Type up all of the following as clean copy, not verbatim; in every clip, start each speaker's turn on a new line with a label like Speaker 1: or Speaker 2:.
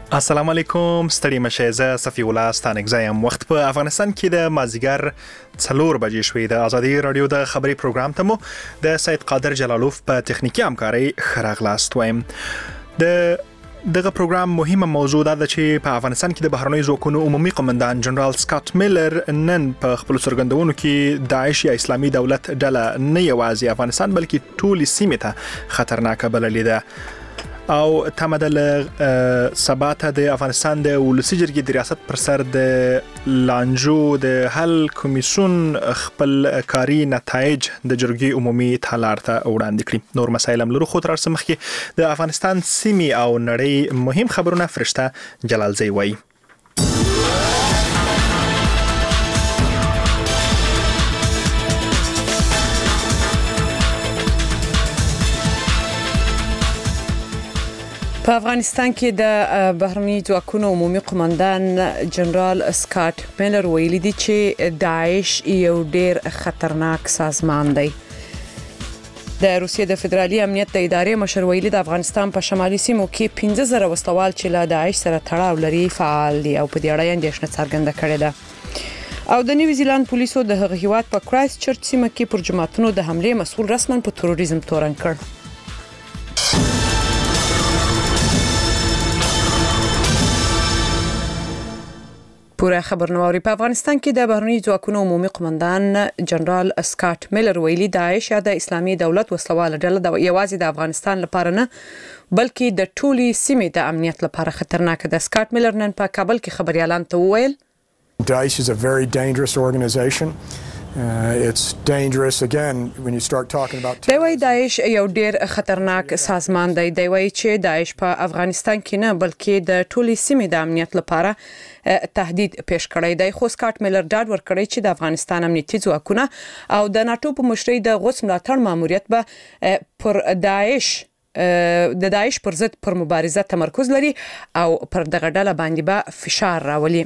Speaker 1: السلام علیکم ستړي مشه زه صفی الله ستانک زایم وخت په افغانستان کې د مازیګر 4 بجې شوې د ازادي رادیو د خبري پروګرام ته مو د سید قادر جلالوف په تخنیکی همکاري خراغلاست وایم دغه پروګرام مهمه موضوع ده چې په افغانستان کې د بهرنیو ځواکونو عمومي قومندان جنرال سکاټ میلر نن په خپل څرګندونو کې داعش یا اسلامي دولت ډله نه یوازې افغانستان بلکې ټول سیمه ته خطرناک بللې ده او تمدل سباته د افغانستان د ولسی جرګې د ریاست پر سر د لانجو د حل کمیسیون خپل کاری نتایج د جرګې عمومي تالار ته وړاندې کړي نور مسایل هم لرو خو تر څو مخکې د افغانستان سیمې او نړۍ مهم خبرونه فرشته جلالزی وایي
Speaker 2: په افغانستان کې د بهرنی ځواکونو عمومي قومندان جنرال سکاټ میلر ویلي دی چې داعش یو ډیر خطرناک سازمان دی د روسیې د فدرالي امنیت د ادارې مشر ویلي د افغانستان په شمالي سیمو کې 15000 وسلوال چې له داعش سره تړاو لري فعال دي او په دې اړه اندېښنه څرګنده کړې ده او د نیوزیلند پولیسو د هغه هیواد په کرایست چرچ سیمه کې پر جماعتونو د حمله مسؤل رسمن په تروریزم تورن کړ پوره خبرنامه په افغانستان کې د بهرنی ځواکونو عمومي قومندان جنرال سکاټ میلر ویلي داعش یا د اسلامي دولت وسلواله ډله د یوازې د افغانستان لپاره نه بلکې د ټولي سیمې د امنیت لپاره خطرناک ده سکاټ میلر نن په کابل کې خبريالان ته وویل
Speaker 3: Daesh is a very dangerous organization. It's dangerous again when you start talking about
Speaker 2: دوی داعش یو ډیر خطرناک سازمان دی دوی چې داعش په افغانستان کې نه بلکې د ټولي سیمې د امنیت لپاره تهدید پیش کړی دی خو سکاټ میلر ډاډ ورکړی چې د افغانستان امنیتي ځواکونه او د ناتو په مشرۍ د غوث ملاتړ ماموریت به پر داعش د داعش پر ضد پر مبارزه تمرکز لري او پر دغه ډله باندې به فشار راولي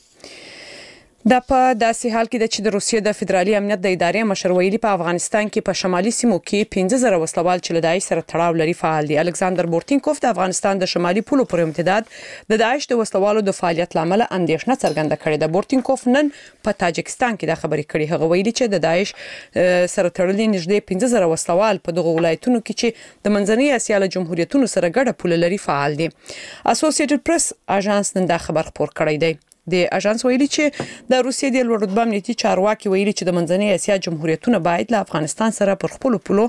Speaker 2: دا په داسې حال کې د چې د روسیې د فدرالي امنیت د ادارې مشر ویلي په افغانستان کې په شمالي سیمو کې 15000 وسلوال چې له داعش سره تړاو لري فعال دي الکساندر بورتینکوف د افغانستان د شمالي پولو پر امتداد د داعش د وسلوالو د فعالیت لامل اندېښنه څرګنده کړې ده بورتینکوف نن په تاجکستان کې د خبرې کړې هغه ویلي چې د داعش سره تړلې نږدې 15000 وسلوال په دغه ولایتونو کې چې د منځنۍ اسیا له جمهوریتونو سره ګډه پوله لري فعال دي اسوسییټډ پریس اژانس نن دا خبر خبر کړی دی د اژانس ویلي چې د روسیې د لوړ رتبه امنیتي چارواکي ویلي چې د منځنۍ اسیا جمهوریتونه باید له افغانستان سره پر خپل پولو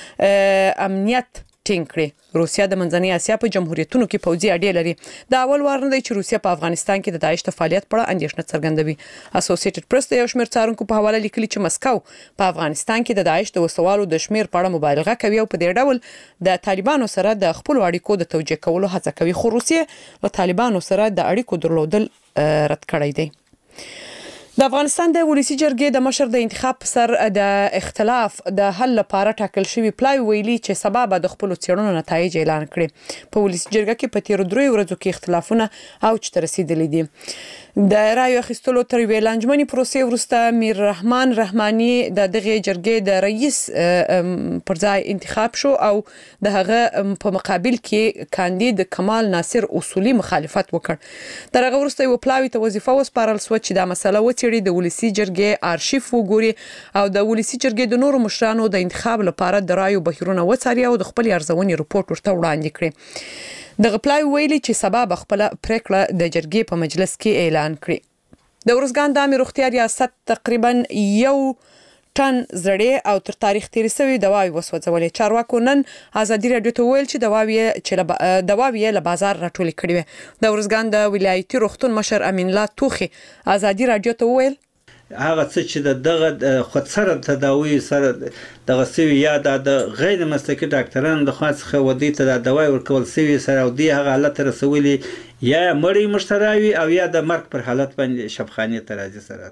Speaker 2: امنیت ټینګ کړي روسیا د منځنۍ اسیا په جمهوریتونو کې پوځي اډې لري د اول وار نه دی چې روسیا په افغانستان کې د داعش د فعالیت په اړه اندېښنه څرګندوي اسوسییټډ پریس د یو شمېر څارونکو په حواله لیکلي چې مسکو په افغانستان کې د داعش د وسوالو د شمېر په اړه مبالغه کوي او په دې ډول د طالبانو سره د خپل اړیکو د توجیه کولو هڅه کوي خو روسیې له طالبانو سره د اړیکو درلودل رد کړی دی د افغانستان د ولسی جرګې د مشر د انتخاب سر د اختلاف د حل لپاره ټاکل شوی پلای ویلي چې سبب د خپل څېړنو نتایج اعلان کړي په ولسی جرګه کې په تیر 3 ورځو کې اختلافونه اوج ته رسیدلي دي د رایو اخیستلو تر ویلانجمنی پروسې وروسته میر رحمان رحمانی د دغه جرګې د رئیس پر ځای انتخاب شو او د هغه په مقابل کې کاندید کمال ناصر اصولي مخالفت وکړ دغه وروسته یو پلاوی ته وظیفه وسپارل سو چې د مسله وڅېړي د ولسی جرګې آرشیف وګوري او د ولسی جرګې د نورو مشرانو د انتخاب لپاره د رایو بهیرونه وڅاري او د خپل ارزونې رپورت ورته وړاندې کړي د غپلای ویلي چې سبب خپل پریکړه د جرګې په مجلس کې اعلان کړي د ورزګان د امیر روغتیا ریاست تقریبا 1 ټن زړې او تر تاریخ تیر سوي دواوی وسوځولې چارواکو نن ازادي رادیو ته ویل چې دواوی له بازار راټولې کړي وي د ورزګان د ولایتي روغتون مشر امین الله توخي ازادي رادیو ته ویل
Speaker 4: هغه څه چې دغه خودسره تداوی سره دغه سوي یا د غیر مسلکي ډاکټرانو د خاص خودي ته د دوايي ورکول سوي سره او دی هغه حالت رسولي یا مړی مشتراوي او یا د مرګ پر حالت باندې شفخانه ترازی سره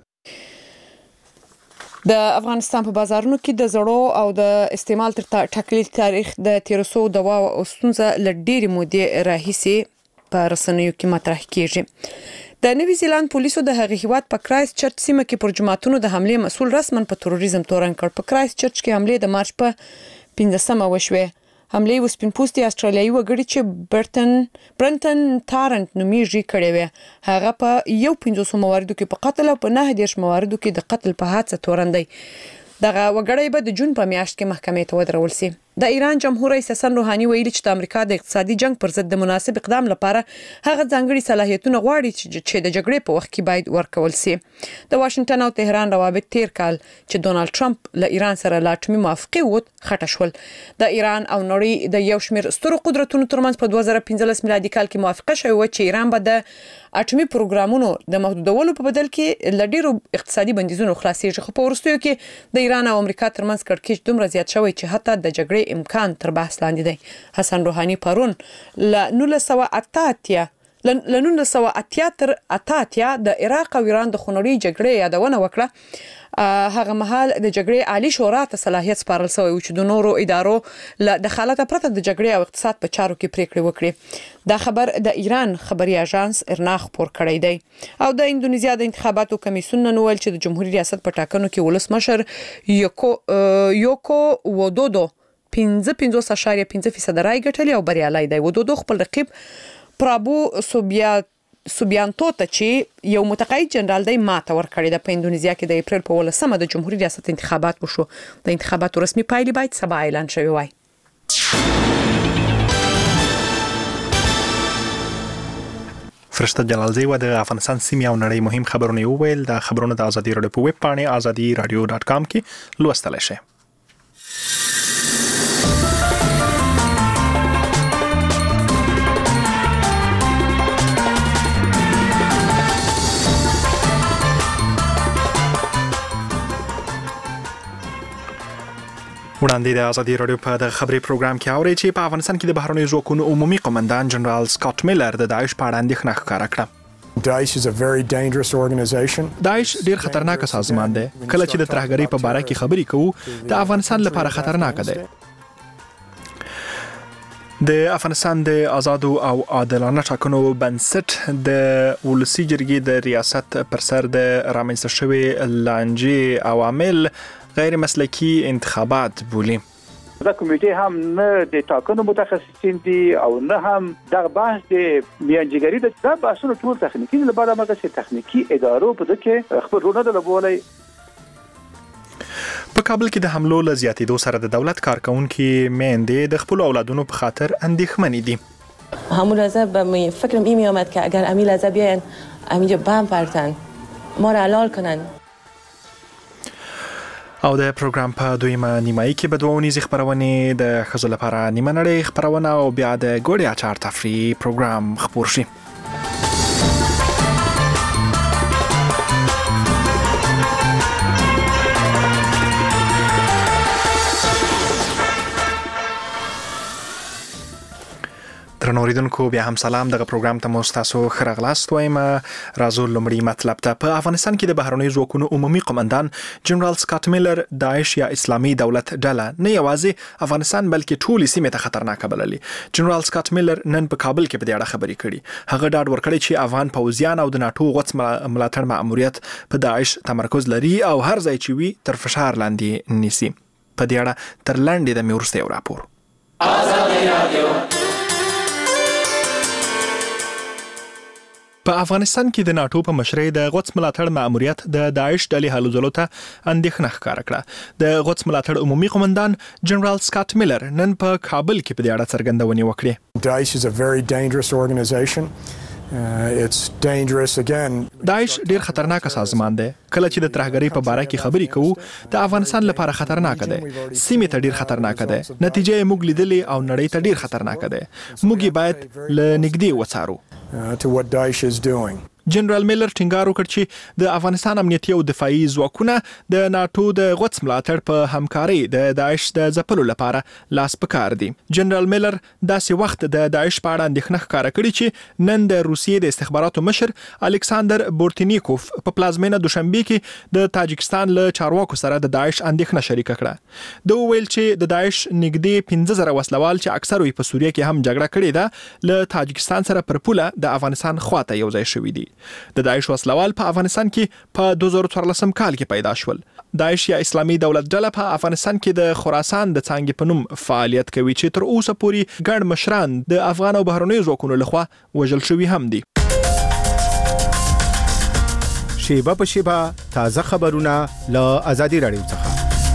Speaker 2: د افغانستان په بازارونو کې د زړو او د استعمال تر ټاکلي تاریخ د 1300 دوا او ستونزه لډيري مودې راهيسي په رسنیو کې مطرح کیږي د نیوزیلند پولیسو د هغه هیواد په کرایست چرچ سیمه کې پر جماعتونو د حمله مسؤل رسمن په تروریزم تورن کړ په کرایست چرچ کې حمله د مارچ په 15مه وشوه حمله وسپین پوستي استرالیایي وګړي چې برنټن تارنت نومیږي کړي وي هغه په 1500 مواردو کې په قتل او په 9 مواردو کې د قتل په حادثه تورندي دغه وګړي به د جون په میاشت کې محکمې ته ودرول شي د ایران جمهور رئیس حسن روحاني ویلي چې د امریکا د اقتصادي جنگ پر ضد د مناسب اقدام لپاره هغه ځانګړي صلاحیتونه غواړي چې د جګړې په وخت کې باید ورکول شي د واشنگټن او تهران روابط تیر کال چې ډونالد ټرمپ له ایران سره لاټمي موافقه وت خټه شول د ایران او نړۍ د یو شمېر سترو قدرتونو ترمنځ په 2015 میلادي کال کې موافقه شوه چې ایران به د اټومي پروګرامونو د محدودولو په بدل کې لډیرو اقتصادي بندیزونو خلاصيږي خو په ورستیو کې د ایران او امریکا ترمنځ کړکېچ دومره زیات شوی چې حتی د جګړې امکان تر بحث لاندې دی حسن روحاني پرون ل 1980 تر 88 د عراق او ایران د خونړۍ جګړې یادونه وکړه هغه مهال د جګړې عالی شورا ته صلاحیت سپارل شوی چې د نورو ادارو له دخالت پرته د جګړې او اقتصاد په چارو کې پریکړې وکړي دا خبر د ایران خبري اژانس ارنا خبر کړی دی او د اندونیزیا د انتخاباتو کمیسیون نن ویل چې د جمهوریت ریاست په ټاکنو کې ولسمشر یوکو ودودو 5.5% رای ګټلې او بریالي دی ودودو خپل رقیب پرابو سوبیانتو ته چې یو متقاعد جنرال دی ماته ورکړی د اندونیزیا کې د اپریل په 18 د جمهوریت ریاست انتخابات وشو د انتخاباتو رسمي پایلې باید سبا اعلان شوي وای
Speaker 1: فرشته جلالزی و د افغانستان سیمې او نړۍ مهم خبرونه وویل د خبرونو د ازادي رادیو په ویب پاڼه azadiradio.com کې لوستل شي وړاندې د ازادي رادیو په د خبري پروګرام کې اوري چې په افغانستان کې د بهرنیو ځواکونو عمومي قومندان جنرال سکاټ میلر د داعش په اړه اندېښنه ښکاره کړه
Speaker 3: Daesh is a very dangerous organization.
Speaker 1: داعش ډیر خطرناک سازمان دی کله چې د ترهګرۍ په باره کې خبرې کوو د افغانستان لپاره خطرناک دی د افغانستان د آزادو او عادلانه ټاکنو بنسټ د ولسی جرګې د ریاست پر سر د رامنځته شوی لانجې عوامل غیر مسلکی انتخابات بولی
Speaker 5: دا کمیټه هم نه د ټاکنو متخصصین دي او نه هم د بحث د میانجیګری د بحثونو ټول تخنیکی لپاره مرکزي تخنیکی ادارو په دغه خبر رونه د لبولای
Speaker 1: په کابل کې د حملو له زیاتېدو سره د دولت کارکونکو میندې د خپل اولادونو په خاطر اندېښمنې دي
Speaker 6: همون لحظه به فکرم این می آمد که اگر امی لحظه بیاین همینجا بم پرتن ما را علال کنن
Speaker 1: او د پروګرام په دویمه نیمایي کې به دوه ونیزې خبرونه د ښځو لپاره نیمه نړۍ خبرونه او بیا د ګوړې اچار تفریح پروګرام خپور شي ترنوریدونکو بیا هم سلام دغه پروګرام ته مو تاسو خرغلاست وایم راځو لمړی مطلب ته په افغانستان کې د بهرنیو ځواکونو عمومي قومندان جنرال سکاټ میلر داعش یا اسلامي دولت ډله نه یوازې افغانستان بلکې ټول سیمه ته خطرناک بللې جنرال سکاټ میلر نن په کابل کې په دې اړه خبرې کړې هغه ډاډ ورکړی چې افغان پوځیان او د ناتو غوڅ ملاتړ مأموریت په داعش تمرکز لري او هر ځای چې وي تر فشار لاندې نیسي په دې اړه تر لاندې د میورسته یو راپور ازادي رادیو په افغانستان کې د ناتو په مشرۍ د غوڅ ملاتړ مأموریت د داعش ډلې هلو ځلو ته اندېښنه ښکاره کړه د غوڅ ملاتړ عمومي قومندان جنرال سکاټ میلر نن په کابل کې په دې اړه څرګندونې وکړې
Speaker 3: Daesh is a very dangerous organization. It's dangerous again.
Speaker 1: داعش ډیر خطرناک سازمان دی کله چې د ترهګرۍ په باره کې خبرې کوو د افغانستان لپاره خطرناک دی سیمه ته ډیر خطرناک دی نتیجه یې موږ لیدلې او نړۍ ته ډیر خطرناک دی موږ باید له نږدې وڅارو
Speaker 3: to what Daesh is doing.
Speaker 1: جنرال میلر ټینګار وکړ چې د افغانستان امنیتي او دفاعي ځواکونه د ناتو د غوڅ ملاتړ په همکاري د داعش د ځپلو لپاره لاس پکار دي جنرال میلر داسې وخت د داعش په اړه اندېښنه ښکاره کړې چې نن د روسیې د استخباراتو مشر الکساندر بورتینیکوف په پلازمینه دوشنبه کې د تاجکستان له چارواکو سره د داعش اندېښنه شریکه کړه د ویل چې د داعش نږدې 15000 وسلوال چې اکثر په سوریه کې هم جګړه کړې ده له تاجکستان سره پر پوله د افغانستان خواته یو ځای شوي دي د داعش وسلوال په افغانستان کې په 2014 کال کې پیدا شول. داعش یا اسلامي دولت ډله په افغانستان کې د خراسان د څانګې په نوم فعالیت کوي چې تر اوسه پورې ګڼ مشران د افغان او بهرنیو ځواکونو لخوا وژل شوي هم دي.
Speaker 7: شیبه په شیبه تازه خبرونه له آزادي رادیو څخه.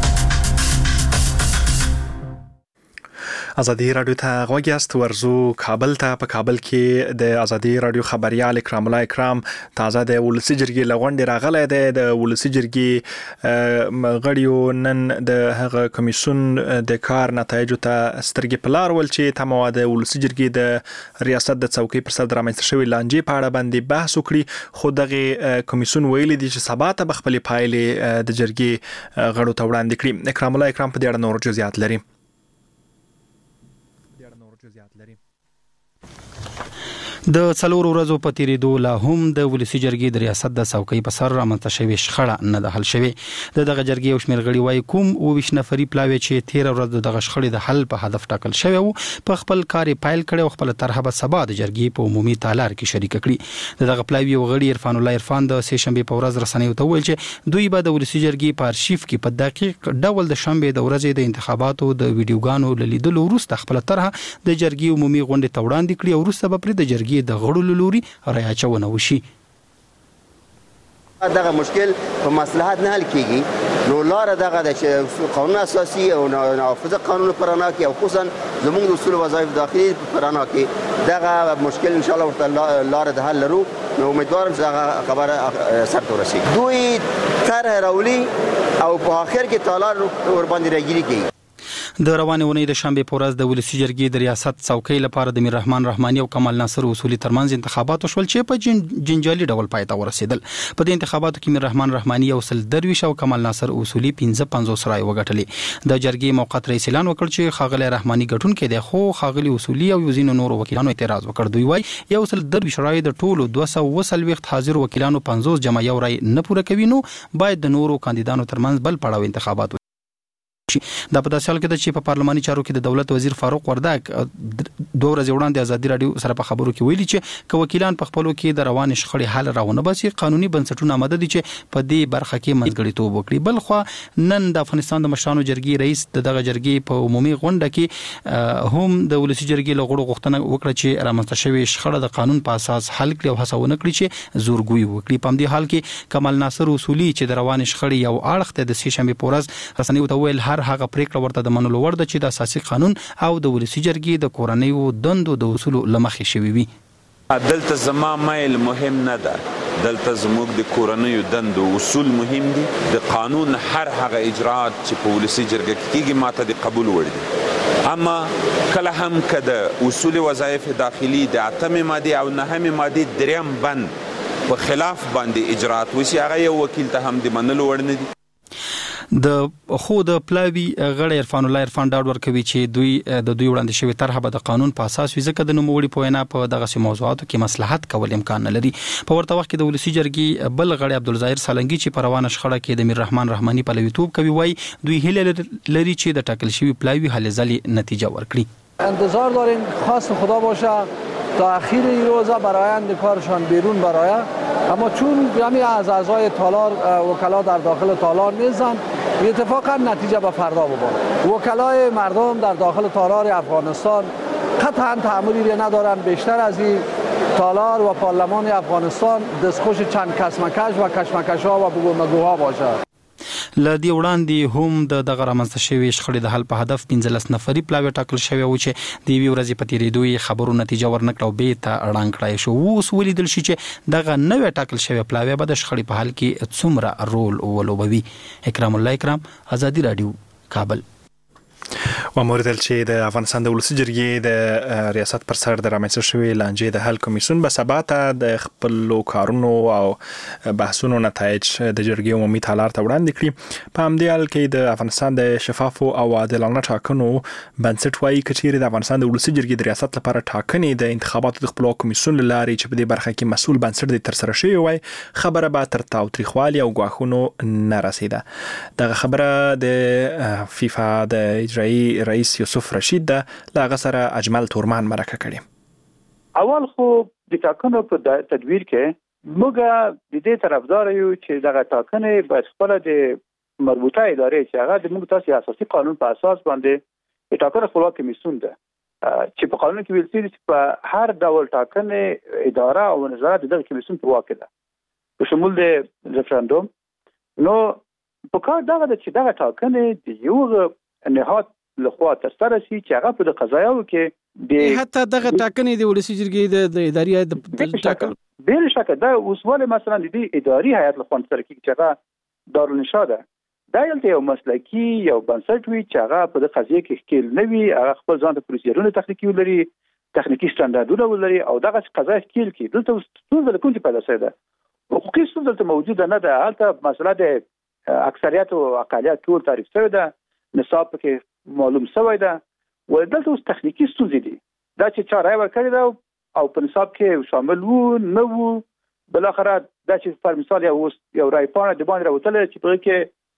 Speaker 1: آزادی رادیو ته غوږ یاست. ورزو کابل ته. په کابل کې د آزادی رادیو خبريال اکرام الله اکرام تازه د ولسی جرګې لغونډې راغلی دی. د ولسی جرګې غړیو نن د هغه کمیسیون د کار نتایجو ته سترګې په لار ول چې تمه د ولسی جرګې د ریاست د څوکۍ پر سر رامنځته شوی لانجې په اړه باندې بحث وکړي. خو دغه کمیسیون ویلي دي چې سبا ته خپل پایلې د جرګې غړو ته وړاندې کړي. اکرام الله اکرام په دې اړه نور جزئیات لري.
Speaker 8: د څلور ورځو په تیریدو لا هم د ولسی جرګې د ریاست د څوکۍ په سر رامنځته شوی شخړه نه ده حل شوې. دغه جرګې او شمېر غړي وايي کوم 22 نفري پلاوی چې 13 ورځې دغه شخړې د حل په هدف ټاکل شوی وو په خپل کار پایل کړي او خپل طرحه به سبا د جرګې په عمومي تالار کې شریک کړي. دغه پلاوی او غړي عرفان الله عرفان د سه شنبه په ورځ رسنیو ته ویل چې دوی به د ولسی جرګې په ارشیف کې په دقیق ډول د شنبه د ورځې د انتخاباتو د ویډیوګانو لیدلو وروسته خپل طرحه د جرګې عمومي غونډې ته وړاندې کړي او وروسته به پر د جرګې د غړو لوري رايچونه وشي.
Speaker 9: دغه مشکل په مصلحت نه حل کیږي. نو لار دغه د قانون اساسي او نافذ قانون پرانا کې او خصوصا زموږ د اصول وظایف داخلي پرانا کې دغه مشکل ان شاء الله ورته لار د حل لرو. نو امیدوارم چې دغه خبره سر ته ورسیږي. دوی طرح راولي او په اخر کې تالار ور باندې راګیري کوي.
Speaker 8: د روانې ونې د شنبه په ورځ د ولسی جرګې د ریاست څوکۍ لپاره د میر رحمان رحماني او کمال ناصر اصولي ترمنځ انتخابات شول چې په جنجالي ډول پای ته ورسېدل. په دې انتخاباتو کې میر رحمان رحماني او سل درویش او کمال ناصر اصولي 55 رای وګټلې. د جرګې موقت رئیس اعلان وکړ چې خاغلی رحماني ګټون کې د خو خاغلی اصولي او یوزینو نور وکیلانو اعتراض وکړ. دوی وايي یو سل درویش رای د ټولو 220 حاضر وکیلانو 50 جمع یو رای نه پوره کوي. نو باید د نورو کاندیدانو ترمنځ بل پړاو انتخابات دا په داسې حال کې چې په پارلماني چارو کې د دولت وزیر فاروق وردګ 2 ورځې وړاندې آزادي رادیو سره په خبرو کې ویلي چې که وکیلان په خپلو کې د روان شخړې حل راونه باسي قانوني بنسټونه آماده دي چې په دې برخه کې منځګړیتوب وکړي. بل خو نن د افغانستان د مشرانو جرګې رئیس دغه جرګې په عمومي غونډه کې هم د ولسی جرګې له غړو غوښتنه وکړه چې رامنځته شوی شخړه د قانون په اساس حل کړي او هڅونه کړي چې زورګوي وکړي. په دې حال کې کمال ناصر اصولي چې د روان شخړې یو اړخ ته د سه شنبه په ورځ رسنیو ته ویل هر هغه پریکړه ورته د منلو وړ ده چې د اساسي قانون او د ولسی جرګې د کورنیو دندو د اصولو لمخې شوی وي.
Speaker 10: دلته زما مایل مهم نه ده. دلته زموږ د کورنیو دندو اصول مهم دي. د قانون هر هغه اجراات چې په ولسی جرګه کې کیږي ماته د قبول وړ دي. اما کله هم که د اصول وظایف داخلي د 8 ماده او 9 ماده دریم بند په خلاف باندې اجراات وشي هغه یو وکیل ته هم د منلو وړ نه دي.
Speaker 8: د خو د پلاوی غړي عرفان الله عرفان ډاډ ورکوي چې دوی وړاندې شوی طرحه به د قانون په اساس وي ځکه د نوموړي په وینا په دغه موضوعاتو کې مصلحت کول امکان نه لري. په ورته وخت کې د ولسی جرګې بل غړي عبدالظاهر سالنګي چې په روانه شخړه کې د میر رحمان رحماني پلویتوب کوي وای دوی هیله لري چې د ټاکل شوی پلاوی حل ځلې نتیجه ورکړي.
Speaker 11: انتظار داریم خواست خدا باشه تا اخیر این روزا برای آینده کارشان بیرون برآید. اما چون جمعی از اعضای تالار وکلا در داخل تالار نیستند اتفاقا نتیجه به فردا ببارد. وکلای مردم در داخل تالار افغانستان قطعا تعاملی ندارند بیشتر از این تالار و پارلمان افغانستان دستخوش چند کشمکش و کشمکش ها و بگومگوها باشد.
Speaker 8: لدی وړاندې هم د دغه رامنځته شوی شخړې د حل په هدف 15 نفري پلاوی ټاکل شوی و چې د یوې ورځې په تیریدو خبرو نتیجه ورنکړه او به ته اړان کړای شو. اوس ولیدل شي چې دغه نوې ټاکل شوی پلاوی به د شخړې په حل کې څومره رول ولوبوي. اکرام الله اکرام، آزادي رادیو، کابل.
Speaker 1: وموردل چې د افغانستان د ولسی جرګې د ریاست پر سر د رامنځته شوی لانجې د حل کمیسیون به سبا ته د خپل کارونو او بحثونو نتایج د جرګې عمومي تالار ته وړاندې کړي. په همدې حال کې د افغانستان د شفافو او عادلانه ټاکنو بنسټ وايي کچېرې د افغانستان د ولسی جرګې د ریاست لپاره ټاکنې د انتخاباتو د خپلواک کمیسیون لارې چې په دې برخه کې مسؤل بنسټ د تر سره شوی وای خبره به تر تاوتریخوالي او غواخونو نه رسیده. دغه خبره د فیفا د اجرایی رئیس یوسف رشید ده لاغه سره اجمل تورمان مرکه کړي.
Speaker 5: اول خو د ټاکنو په تدویر کې موږ د دې طرفدار یو چې دغه ټاکنې باید خپل د مربوطه ادارې چې هغه د موږ تاسو اساسي قانون په اساس باندې ټاکنه خپلواک کمیسیون ده چې په قانون کې ویل شوی چې په هر ډول ټاکنې اداره او نظارت د دغه کمیسیون په واک ده په شمول د ریفرندوم. نو په کار دغه چې دغه ټاکنې د یو نهاد لخوا ترسره شي چې هغه په قضایاو کې د
Speaker 12: حتی دغه ټاکنې د ولسی جرګې د اداري د ټاکل
Speaker 5: بل شکه دا اوسواله مثلا د اداري هیئت لخوا ترسره کیږي چې هغه دارالانشا ده. دا یو مسلکی یو بنسټ وي چې هغه په قضیه کې ښکیل نه وي، هغه خپل ځان ته پروسیجرونه تخنیکی ولري، تخنیکی سټانډارډونه ولري او دغه قضیه ښکیل کی دلته څه کوم پیدا شوی ده. حقوقي ستونزه موجوده نه ده، هلته مسله د اکثریت او اقلیت ټول تعریف شوی ده، نصاب کې معلوم شوی ده، ولدلته اوس تخنیکی ستونزې دي دا چې چا رای ورکړی ده او په نصاب کې شامل وو نه وو. بلاخره دا چې پر مثال یو رای پاڼه د باندې راوتله چې په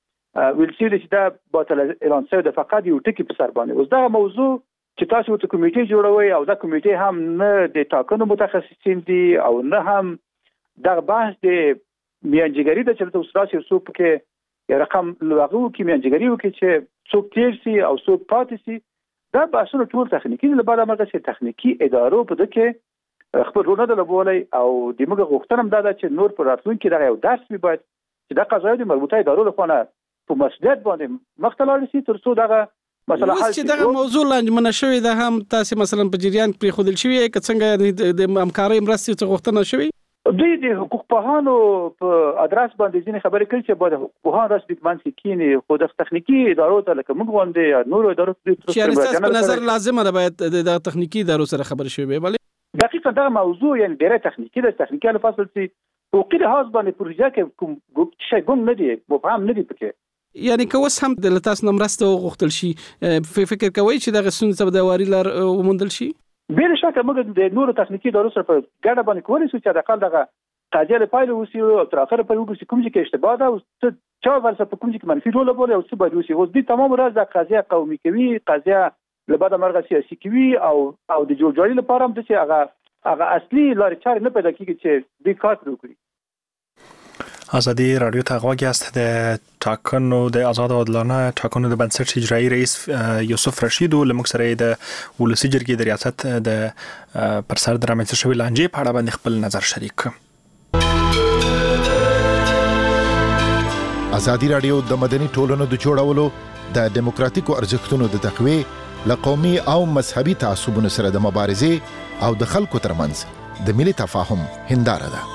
Speaker 5: کې ویل شوی چې دا باطل اعلان شوی ده، فقط یو ټکی په سر باندې. اوس دا موضوع چې تاسو ورته کمیټې جوړوي او دا کمیټې هم نه د ټاکنو متخصصین دي او نه هم دا بحث د میانجیګری د چلته وسراسي څوک کې رقم لغو کې میانجیګری وکړي چې څوک تیر سي او څوک پاتې سي. دا بحثونه ټول تخنیکی لپاره مرګه چې تخنیکی ادارو په دغه خپل رول نه لګولای او د موږ غوښتنه ده چې نور پر راتلونکي دا یو درس وي باید چې د قضایي مربوطه ادارو لخوا په مسؤلیت باندې مختلال شي تر څو دغه مثلا حل
Speaker 12: چې دغه موضوع لنجمنه شوی ده هم تاسو مثلا په جریان کې خودل شوی که څنګه د همکارۍ مرستې څخه غوښتنه شوی
Speaker 5: دوی د حقوق پوهانو په ادرس باندې ځینې خبرې کوي چې باید حقوق پوهان راسي د منځ کینی خو د تخنیکی ادارو ته لکه موږ باندې یا نور ادارو ته
Speaker 12: چې په نظر لازمه ده باید د تخنیکی ادارو سره خبرې شوي ولی
Speaker 5: دقیقاً دا موضوع یعنی ډېر تخنیکی ده، تخنیکی له فاصله سي حقوقي لحاظ باندې پروژه کې کوم شی ګم نه دی مبهم نه دی پکې.
Speaker 12: یعنی که اوس هم د تاسو نمرسته غوښتل شي فکر کوي چې دغه ستونزه به د واري لار وموندل شي؟
Speaker 5: بل شکه موږ د نورو تخنیکی ادارو سره په ګډه باندې کولی شو چې د اقل دغه قضیه له پایله وسی او تر اخره پورې وګورئ کوم چې اشتباه ده او څه چا ورسره په کوم چې منفي رول لري او څه باید وسی. اوس دې تمام راز د قضیه قومي کوي، قضیه له بعد مرغه سیاسي کوي او د جوړجاړي لپاره هم چې هغه اصلي لارې چارې نه پیدا کیږي چې دې کار وکړي.
Speaker 1: ازادي رادیو ته غواړي است د ټاکنو د آزاد او عادلانه ټاکنو د بنسټ اجرایی رئیس یوسف رشید او لمک سره د ولسی جرګې د ریاست د پر سر د رامنځته شوی لانجې په اړه باندې خپل نظر شریک کړ.
Speaker 13: ازادي رادیو د مدني ټولنو د جوړولو د دیموکراتیکو ارزښتونو د تقویې لقومي او مذهبي تعصبونو سره د مبارزې او د خلکو ترمنځ د ملي تفاهم هنداره ده.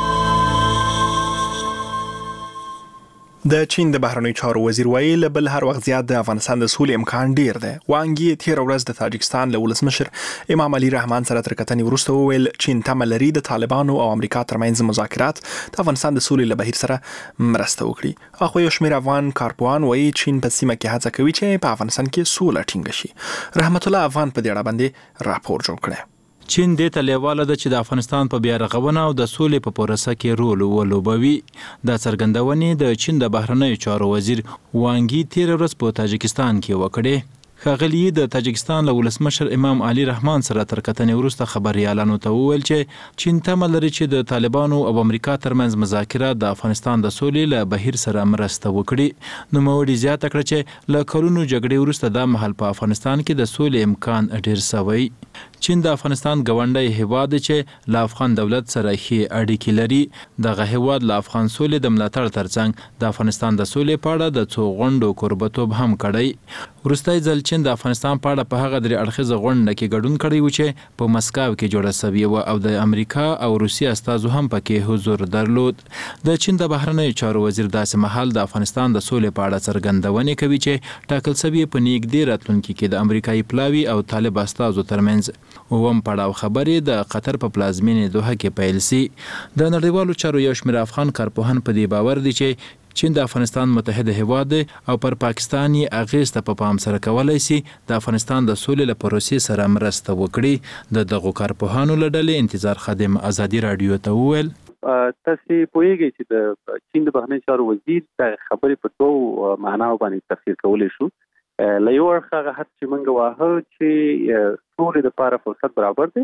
Speaker 1: د چین د بهرنیو چارو وزیر ویل بل هر وخت زیات د افغانستان د سولې امکان ډیر دی. وانګي تیر ورځ د تاجکستان له ولسمشر امام علي رحمان سره تر کتنې وروسته وویل چین تمه لري د طالبانو او امریکا ترمنځ مذاکرات د افغانستان د سولې له بهیر سره مرسته وکړي. اخو یو شمېر افغان کارپوهان وایي چین په سیمه کې هڅه کوي چې په افغانستان کې سوله ټینګه شي. رحمت الله افغان په دې اړه باندې راپور جوړ کړی.
Speaker 14: چین دې ته لیواله ده چې د افغانستان په بیا رغونه او د سولې په پروسه کې رول ولوبوي. دا څرګندونې د چین د بهرنیو چارو وزیر وانګي تیر ورځ په تاجکستان کې وکړې. ښاغلي د تاجکستان له ولسمشر امام علي رحمان سره تر کتنې وروسته خبريالانو ته وویل چې چین تمه لري چې د طالبانو او امریکا ترمنځ مذاکرات د افغانستان د سولې له بهیر سره مرسته وکړي. نوموړي زیاته کړه چې له کلونو جګړې وروسته دا مهال په افغانستان کې د سولې امکان ډیر شوی. چین د افغانستان ګاونډی هیواد چې له افغان دولت سره ښې اړیکې لري. دغه هیواد له افغان سولې د ملاتړ ترڅنګ د افغانستان د سولې په اړه د څو غونډو کوربتوب هم کړی. وروستی ځل چین د افغانستان په اړه په هغه درې اړخیزه غونډه کې ګډون کړی و چې په مسکو کې جوړه شوې وه او د امریکا او روسیې استازو هم پکې حضور درلود. د چین د بهرنیو چارو وزیر داسې مهال د افغانستان د سولې په اړه څرګندونې کوي چې ټاکل شوې په نږدې راتلونکي کې د امریکایي پلاوي او طالب استازو ترمنځ اووم پړاو خبرې د قطر په پلازمینې دوحه کې پیل سي. د نړیوالو چارو یو شمېر افغان کارپوهان په دې باور دي چې چین د افغانستان متحد هیواد دی او پر پاکستان یې اغیز ته په پام سره کولای سي د افغانستان د سولې له پروسې سره مرسته وکړي. د دغو کارپوهانو له ډلې انتظار خادم ازادي رادیو ته وویل
Speaker 15: تاسو پوهیږئ چې د چین د بهرنیو چارو وزیر د خبرې په دوه معناو باندې تفسیر کولی شو. له یو اړخه هغه هڅه چې موږ واه چې سولې لپاره فرصت برابر دی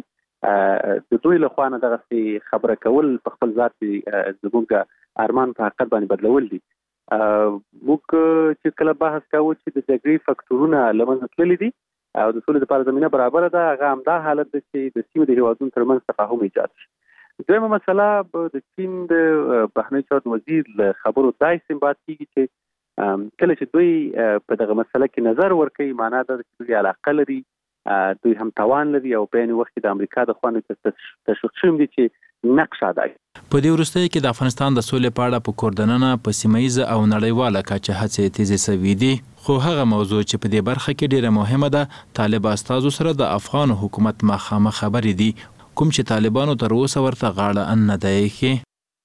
Speaker 15: د دوی له خوا نه دغه خبره کول په خپل ذات زموږ ارمان په حقیقت باندې بدلول دي. موږ چې کله بحث کوو چې د جګړې فکټورونه له منځه تللي دي او د سولې لپاره زمینه برابره ده، هغه همدا حالت ده چې د سیمې د هیوادونو ترمنځ تفاهم ایجاد شي. دویمه مسله د چین د بهرنیو چارو وزیر له خبرو دا استنباط کیږي چې کله چې دوی په دغه مسله کې نظر ورکوي، معنا ده چې دوی علاقه لري، دوی هم توان لري او په عین وخت کې د امریکا د خوا نه تشویق شوي دي چې نقش ادا کړي.
Speaker 14: په دې وروستیو کې د افغانستان د سولې په اړه په کوردننه په سیمایي او نړیواله کچه هڅې تیزې شوې دي، خو هغه موضوع چې په دې برخه کې ډیره مهمه ده، طالب استازو سره د افغان حکومت مخامخ خبرې دي، کوم چې طالبانو تر اوسه ورته غاړه ان نه دی ایښې.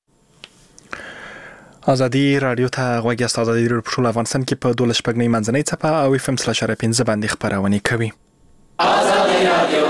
Speaker 1: ازادي رادیو ته غوږ یاست. ازادي رادیو په ټول افغانستان کې په 12.9 منځنۍ څپه او FM 3.5 باندې خبرونه کوي. ازادي رادیو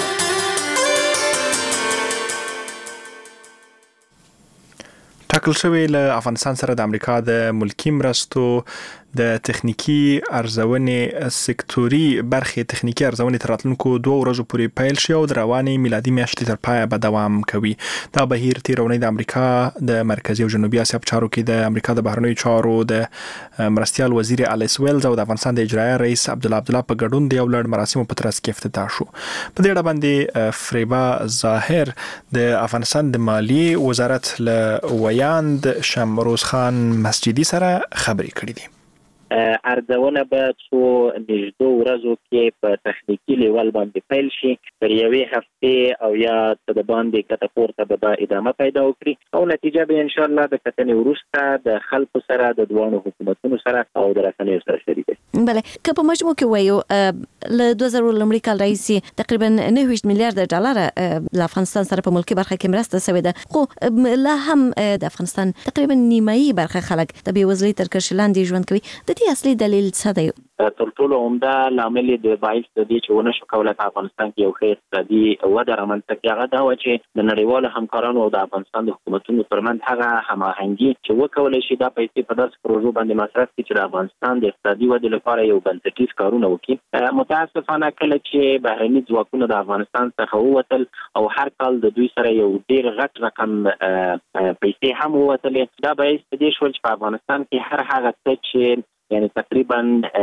Speaker 1: ټاکل شوی له افغانستان سره د امریکا د ملکی مرستو د تخنیکی ارزونې سکتوري برخې تخنیکی ارزونې تر راتلونکو 2 ورځو پورې پیل شي او د روانې میلادي میاشتې تر پایه به دوام کوي. دا بهیر تیرونې د امریکا د مرکزی او جنوبي اسیا په چارو کې د امریکا د بهرنیو چارو د مرستيال وزیر الیس ویلز او د افغانستان د اجرایي رئیس عبدالله په ګډون د یو لړ مراسمو په ترڅ کې افتتاح شو. په دې اړه باندې فریبا ظاهر د افغانستان د مالیې وزارت له ویاند شمروز خان مسجدي سره خبرې کړې دي.
Speaker 16: ارزونه به څو نږدې ورځو کې په تخنیکی لیول باندې پیل شي، پر یوې هفته او یا د باندې کته پورته به ادامه پیدا وکړي او نتیجه به ان شاء الله د کتنې وروسته د خلکو سره د دوانو حکومتونو سره او د رسنیو سره شریک.
Speaker 17: بله که په مجموع کې وایو له 2000 لومړي کال راځي تقریبا 9 میلیارډ ډالر له افغانستان سره په ملکی برخه کې مرسته شوې ده، خو لا هم د افغانستان تقریبا نیمایي برخه خلک د بیوزلۍ تر کرښې لاندې ژوند کوي. د دې اصلي دلیل څه دی؟
Speaker 16: تر ټولو عمده لامل د باعث د دې چې ونه شو کولای په افغانستان کې یو ښه اقتصادي وده رامنځته کړي هغه دا و چې د نړیوالو همکارانو او د افغانستان د حکومتونو ترمنځ هغه هماهنګي چې وکولای شي دا پیسې په داسې پروژو باندې مصرف کړي چې د افغانستان د اقتصادي ودې لپاره یو بنسټیز کارونه وکړي. متاسفانه کله چې بهرني ځواکونه د افغانستان څخه ووتل او هر کال د دوی سره یو ډیر غټ رقم پیسې هم ووتلې، دا باعث د دې شول چې په افغانستان کې هر هغه څه چې یعنی تقریبا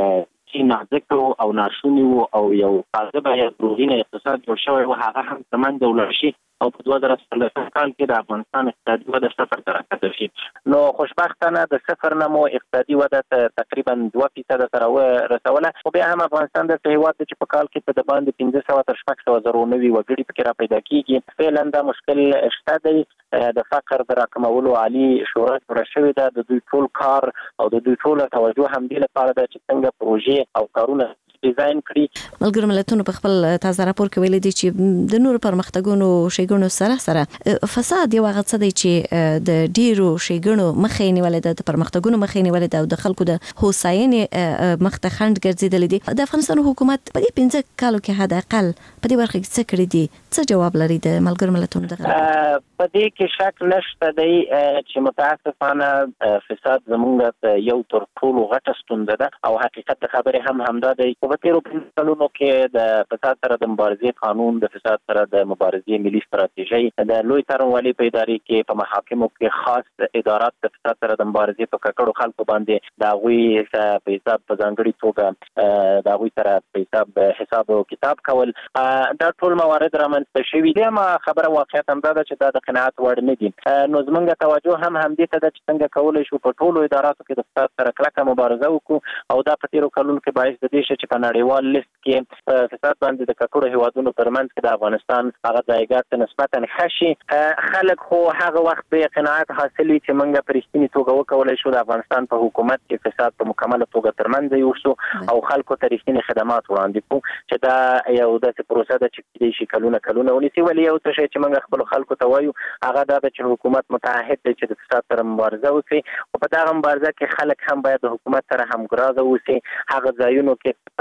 Speaker 16: چې نازک او ناشونی او یو تازه یا روغینه اقتصاد جوړ شوی و هغه هم تمام دولت شي او په 2013 کال کې د افغانستان اقتصادي وده 0 ته راکته شي. نو خوشبختانه د 0 نه مو اقتصادي وده تقریبا 2% سره ورسوله، خو بیا هم افغانستان د هیواد چې په کال کې په باندې 1500 تر 600 نوي وګړي پکې را پیدا کیږي. فعلا دا مشکل شته دی. د فقر د راکمولو عالی شورا جوړه شوې ده، د دوی ټول کار او د دوی ټول توجه هم دې لپاره ده چې څنګه پروژې او کارونه ډیزاین کړي.
Speaker 17: ملګرو ملتونو په خپل تازه راپور کې ویلي دي چې د نورو پرمختګونو شیګونو سره فساد یو هغه څه دی چې د ډیرو شیګونو مخې نیولې ده، د پرمختګونو مخې نیولې ده او د خلکو د هوساینې مخته خنډ ګرځېدلې دي. د افغانستان حکومت په دې 15 کالو کې حد اقل په دې برخه کې څه کړی دي؟ څه جواب لري د ملګرو ملتونو دغه؟
Speaker 16: په دې کې شک نشته دی چې متاسفانه فساد زموږ یو تر ټولو غټه ستونزه ده او حقیقت خبره هم همدا دی. په تیرو کلونو کې د فساد سره د مبارزې قانون، د فساد سره د مبارزې ملي ستراتیژي، د لوی څارنوالۍ په ادارې کې په محاکمو کې خاص ادارات د فساد سره د مبارزې په ککړو خلکو باندې د هغوی په حساب په ځانګړي توګه د هغوی سره په حساب او کتاب کول، دا ټول موارد رامنځته شوي دي. ما خبره واقعیت هم دا ده چې دا د قناعت وړ نه دي. نو زموږ توجه هم همدې ته ده چې څنګه کولی شو په ټولو اداراتو کې د فساد سره کلکه مبارزه وکړو او دا په تیرو کلونو کې باعث د دې چې په نړیوال لیست کې فساد باندې د ککړو هیوادونو ترمنځ کې د افغانستان هغه ځایګات نسبتا ښه شي. خلک خو هغه وخت به قناعت حاصلي چې موږ په رښتینې توګه وکولای شو د افغانستان په حکومت کې فساد په مکمله توګه ترمنځ یوسو او خلکو ته رښتینې خدمات وړاندې کړو، چې دا یو داسې پروسه ده چې کېدای شي کلونه ونیسي. ولې یو څه چې موږ خپل خلکو ته وایو هغه دا ده چې حکومت متعهد دی چې د فساد سره مبارزه وکړي او په دغه مبارزه کې خلک هم باید د حکومت سره همګرازه اوسي. هغه ځایونو کې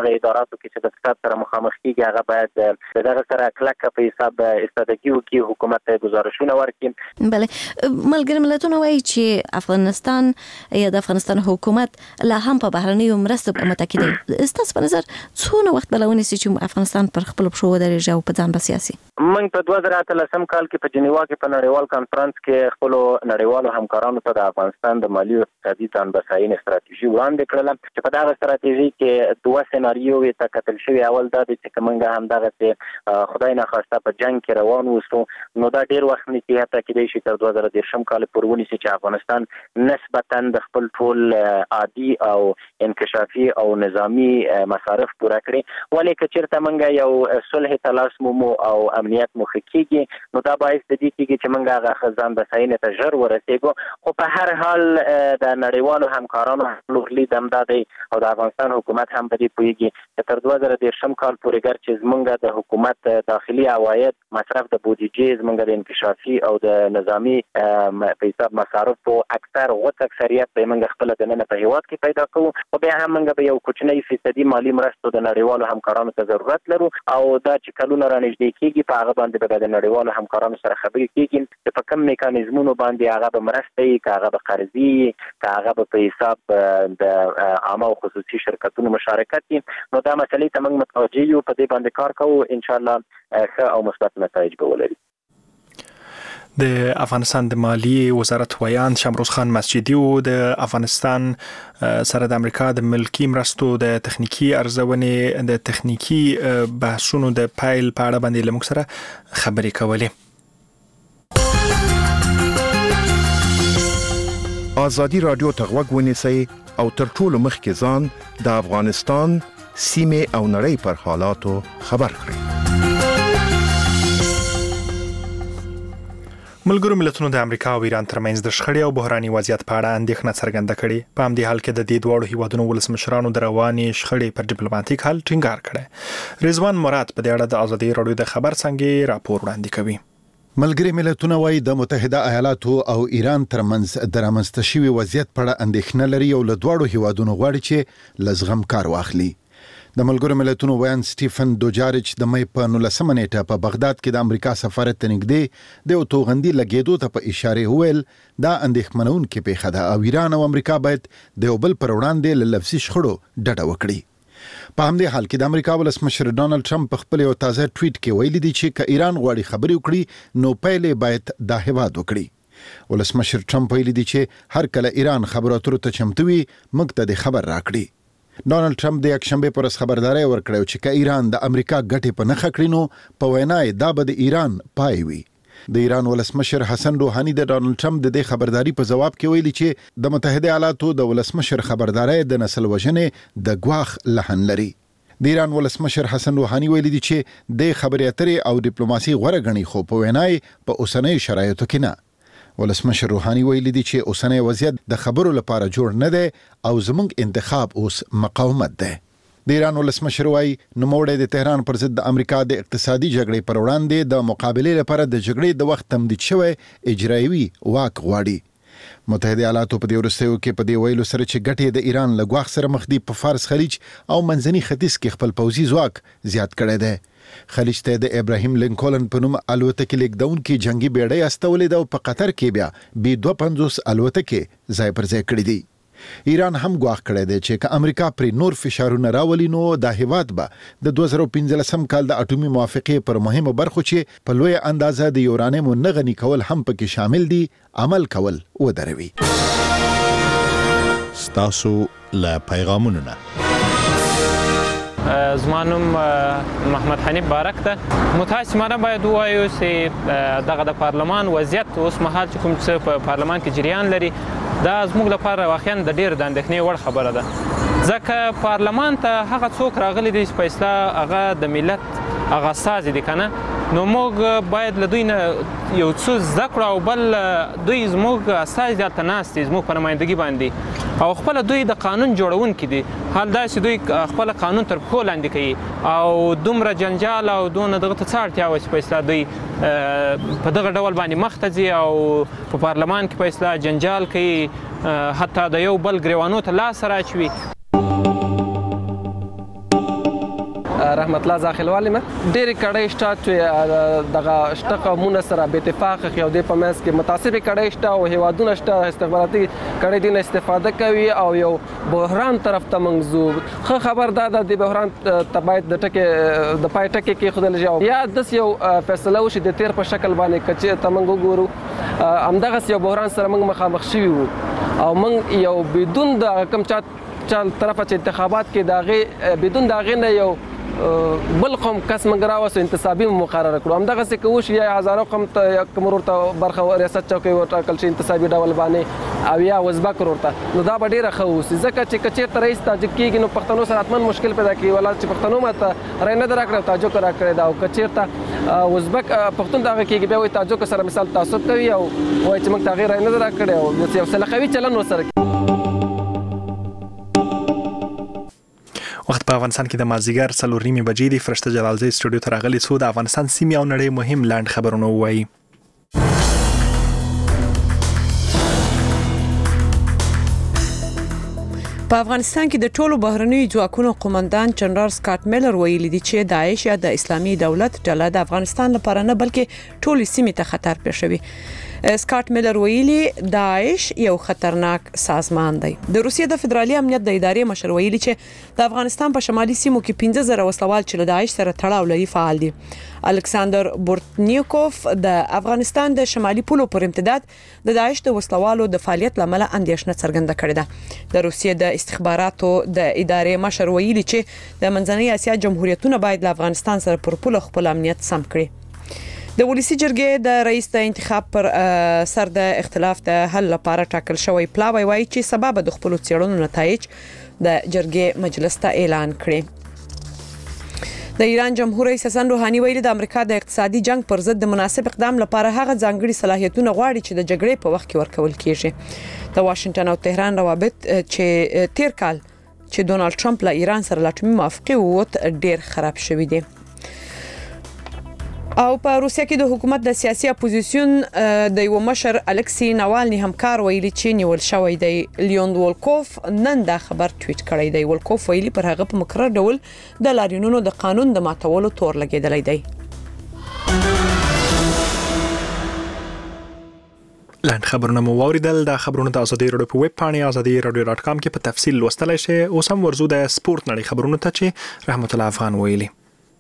Speaker 16: هغه اداراتو کې چې د فساد سره مخامخ کیږي هغه باید دغه سره کلکه په حساب استادګي وکړي، حکومت ته گزارشونه ورکړي.
Speaker 17: بله، ملګري ملتونه وایي چې افغانستان یا د افغانستان حکومت لا هم په بهرنیو مرستو متکی دی. ستاسو په نظر څونه وخت به ونیسي چې افغانستان پر خپل پښو ودرېږي او په ځان بسیاسي؟
Speaker 16: موږ په 2013 کال کې په جنیوا کې په نړیوال کانفرنس کې خپل نړیوالو همکارانو ته د افغانستان د مالی او اقتصادي ځان بساینې ستراتیژي وړاندې کړله چې په دغه ستراتیژي کې دوه سناریوې ته کتل شوي. اول دا دی چې موږ هم دغه خدای ناخواسته په جنگ کې روان وسو، نو دا ډیر وخت نیسي، حتی کېدای شي تر 2013 کال پورې ونیسي چې افغانستان نسبتا د خپل ټول عادي او انکشافي او نظامی مصارف پوره کړي. ولې که چېرته موږ یو صلح تلاش مومو او امنیت مو ښه کېږي، نو دا باعث د دې کېږي چې موږ هغه ځان بساینې ته ژر ورسېږو. خو په هر حال د نړیوالو همکارانو لورلید همدا دی او د افغانستان حکومت هم په دې پوهېږي چې تر 2013 کال پورې ګر چې زموږ د حکومت داخلي عواید مصرف د بودیجې زموږ د انکشافي او د نظامی په حساب مصارفو اکثریت به موږ خپل دننه په هیواد کې پیدا کوو، خو بیا هم موږ به یو کوچنی فیصدي مالی مرستو د نړیوالو همکارانو ته ضرورت لرو او دا چې کلونه رانږدې کېږي په هغه باندې به د نړیوالو همکارانو سره خبرې کېږي چې په کوم میکانیزمونو باندې هغه به مرسته وي، که هغه به قرضي وي، که هغه به په حساب د عامه او خصوصي شرکتونو مشارکت وي. نو دا مسلې ته موږ متوجه یو، په دې باندې کار کوو، انشاءالله ښه او مثبت نتایج به ولري.
Speaker 1: د افغانستان د مالی وزارت ویان شمروز خان مسجدي او د افغانستان سره د امریکا د ملکی مرستو د تخنیکی ارزونې د تخنیکی بحثونو د پایل په اړه باندې لمک سره خبرې کولې.
Speaker 13: ازادي رادیو ته غوږ ونیسئ او تر ټولو مخکې ځان د افغانستان سیمه او نړۍ پر حالاتو خبر کړئ.
Speaker 1: ملګرو ملتونو د امریکا او ایران ترمنځ د شخړې او بحراني وضعیت په اړه اندېښنه څرګنده کړې. په همدې حال کې د دې دوه هیوادونو ولسمشرانو د روانې شخړې پر ډیپلوماټیک حل ټینګار کړی. رضوان مراد په دې اړه د ازادي رادیو د خبر څنګه راپور وړاندې کوي.
Speaker 13: ملګري ملتونه وايي د متحده ایالاتو او ایران ترمنځ د رامنځته شوي وضعیت په اړه اندېښنه لري او له دواړو هیوادونو غواړي چې لزغم کار واخلي. د ملګرو ملتونو ویان سټیفن دوجارچ د مې په 19 نیټه په بغداد کې د امریکا سفارت ته نږدې د توغندي لګیدو ته په اشاره وویل دا اندېښمنون کې پیښه ده او ایران او امریکا باید د یو بل پر وړاندې له لفظي شخړو ډډه وکړي. په همدې حال کې د امریکا ولسمشر ډونالد ټرمپ په خپل یو تازه ټویټ کې ویلي دی چې که ایران غواړي خبرې وکړي نو پایلې باید د هیواد وکړي. ولسمشر ټرمپ ویلي دی چې هر کله ایران خبرو اترو ته چمتو وي موږ ته د خبر راکړي. ډونالد ټرمپ د یکشنبه پر ورځ خبرداري ورکړه چې که ایران د امریکا ګټې په نخښه کړي نو په وینای دا به د ایران پای وي. د ایران ولسمشر حسن روحاني د ډونالد ټرمپ د دې خبرداري په جواب کې ویلي چې د متحده ایالاتو د ولسمشر خبرداري د نسل وژنې د ګواخ لحن لري. د ایران ولسمشر حسن روحاني ویلي دی چې د خبرې اترې او ډیپلوماسي غوړه غني خو په وینای په اوسنۍ شرایطو کې نه. ولسمشر روحاني ویلي دی چې اوسنۍ وضعیت د خبرو لپاره جوړ نه دی او زموږ انتخاب اوس مقاومت دی. د ایران ولسمشر وايي نوموړی د تهران پر ضد د امریکا د اقتصادي جګړې پر وړاندې د مقابلې لپاره د جګړې د وخت تمدید شوی اجرایوي واک غواړي. متحده ایالاتو په دې ورستیو کې په دې ویلو سره چې ګټې د ایران له ګواښ سره مخ دي په فارس خلیج او منځني ختیځ کې خپل پوځي ځواک زیات کړی دی. خلیج ته د ابراهیم لینکولن په نوم الوتکې لیکدونکو جنگي بیړۍ استولې ده او په قطر کې بیا B-52 الوتکې ځای پر ځای کړې دي. ایران هم ګواښ کړی دی چې که امریکا پر نور فشارونه راولي نو د هیواد به د 2015 کال د اټومي موافقې پر مهمو برخو چې په لوی اندازه د یورانیم نغني کول هم پکې شامل دي عمل کول ودروي.
Speaker 18: ستاسو له پیغامونو نه
Speaker 19: زما نوم محمد حنیف بارک ده. متاسفانه باید ووایو چې دغه د پارلمان وضعیت اوس مهال چې کوم څه په پارلمان کې جریان لري دا زموږ لپاره واقعا د ډېر د اندېښنې وړ خبره ده، ځکه پارلمان ته هغه څوک راغلي دي چې په اصطلاح هغه د ملت هغه استازي دي که نه، نو موږ باید له دوی نه یو څه زده کړو او بل دوی زموږ استازي دلته ناست دي زموږ په نمایندګي باندې او خپله دوی د قانون جوړونکي دي. حال دا چې دوی خپله قانون تر پښو لاندې کوي او دومره جنجال او دونه دغه ته څه اړتیا وه چې په اصطلاح دوی په دغه ډول باندې مخ ته ځي او په پارلمان کې په اصطلاح جنجال کوي، حتی د یو بل ګریوانو ته لاس راچوي.
Speaker 11: رحمت الله ځاخلوالي ډېرې کړۍ شته چې دغه شته قومونه سره به اتفاق یو د پمنس کې متعصب کړۍ شته او هیوادونه شته استخباراتي کړۍ دین استفاده کوي او یو بحران طرف ته منځو خو خبر ده د بحران تبعید د ټکي د پای ټکي کې خدای لجاو یا د یو فیصله وشي د تیر په شکل باندې کچې تمنګ ګورو همدغه یو بحران سره موږ مخامخ شوي وو او موږ یو بدون د کم چا طرفه چې انتخابات کې داغه بدون داغه نه یو بل قوم کس مګراوس انتصابي مقرره کړو همدغه څه کوش یا هزارو قوم ته کمرور ته برخه ریاست چوکي ورټاکل شي انتصابي ډول باندې او یا وزبک ورته نو دا به ډیره خو ځکه چې کچې تر رئیس تاجک کېږي نو پښتنو سره اتمن مشکل پیدا کوي ولادت چې پښتنو ماته رای نه درکړ تاجک راکړی دا او کچې ته وزبک پښتون دغه کېږي بیا وي تاجک سره مثال تعصب کوي او وایي چې موږ تغیر رای نه درکړی او یو سلخوي چلن وسره
Speaker 1: وخت په افغانستان کې د مازیګر 4:30 بجې د فرشته جلالزی سټوډیو ته راغلي څو د افغانستان سیمې او نړۍ مهم لاند خبرونه وایي.
Speaker 2: په افغانستان کې د ټولو بهرنیو ځواکونو قومندان جنرال سکاټ میلر ویلي دی چې داعش یا د اسلامي دولت ډله د افغانستان لپاره نه بلکې ټولې سیمې ته خطر پېښوي. سکاټ میلر ویلي داعش یو خطرناک سازمان دی. د روسیې د فدرالي امنیت د ادارې مشر ویلي چې د افغانستان په شمالي سیمو کې 15,000 وسلوال چې له داعش سره تړاو لري فعال دي. الکساندر بورتنیکوف د افغانستان د شمالي پولو پر امتداد د داعش د وسلوالو د فعالیت لامل اندېښنه څرګنده کړې ده. د روسیې د استخباراتو د ادارې مشر ویلي چې د منځنۍ اسیا جمهوریتونه باید له افغانستان سره پر پوله خپل امنیت سم کړي. د ولسی جرګې د رئیس د انتخاب پر سر د اختلاف د حل لپاره ټاکل شوی پلاوی وایي چې سبب د خپل څېړنو نتایج د جرګې مجلس ته اعلان کړي. د ایران جمهور رئیس حسن روحاني ویلي د امریکا د اقتصادي جنگ پر ضد د مناسب اقدام لپاره هغه ځانګړي صلاحیتونه غواړي چې د جګړې په وخت کې ورکول کیږي. د واشنگټن او تهران روابط چې تیر کال چې ډونالد ټرمپ له ایران سره لاټمي موافقه ووت ډیر خراب شوی دی. او په روسیه کې د حکومت د سیاسي اپوزیسیون د یو مشر الکسی ناوالني همکار ویلي چې نیول شوی دی. لیون ولکوف نن دا خبر ټویټ کړی دی. ولکوف ویلي پر هغه په مقرر ډول د لاریونونو د قانون د ماتولو تور لګیدلی دی.
Speaker 1: لاند خبرونه مو واوریدل. د خبرونو د ازادي رادیو په ویب پاڼه azadi.radio.com کې په تفصیل لوستلای شئ. اوس هم ورزو د سپورت نړۍ خبرونه ته چې رحمت الله افغان ویلي.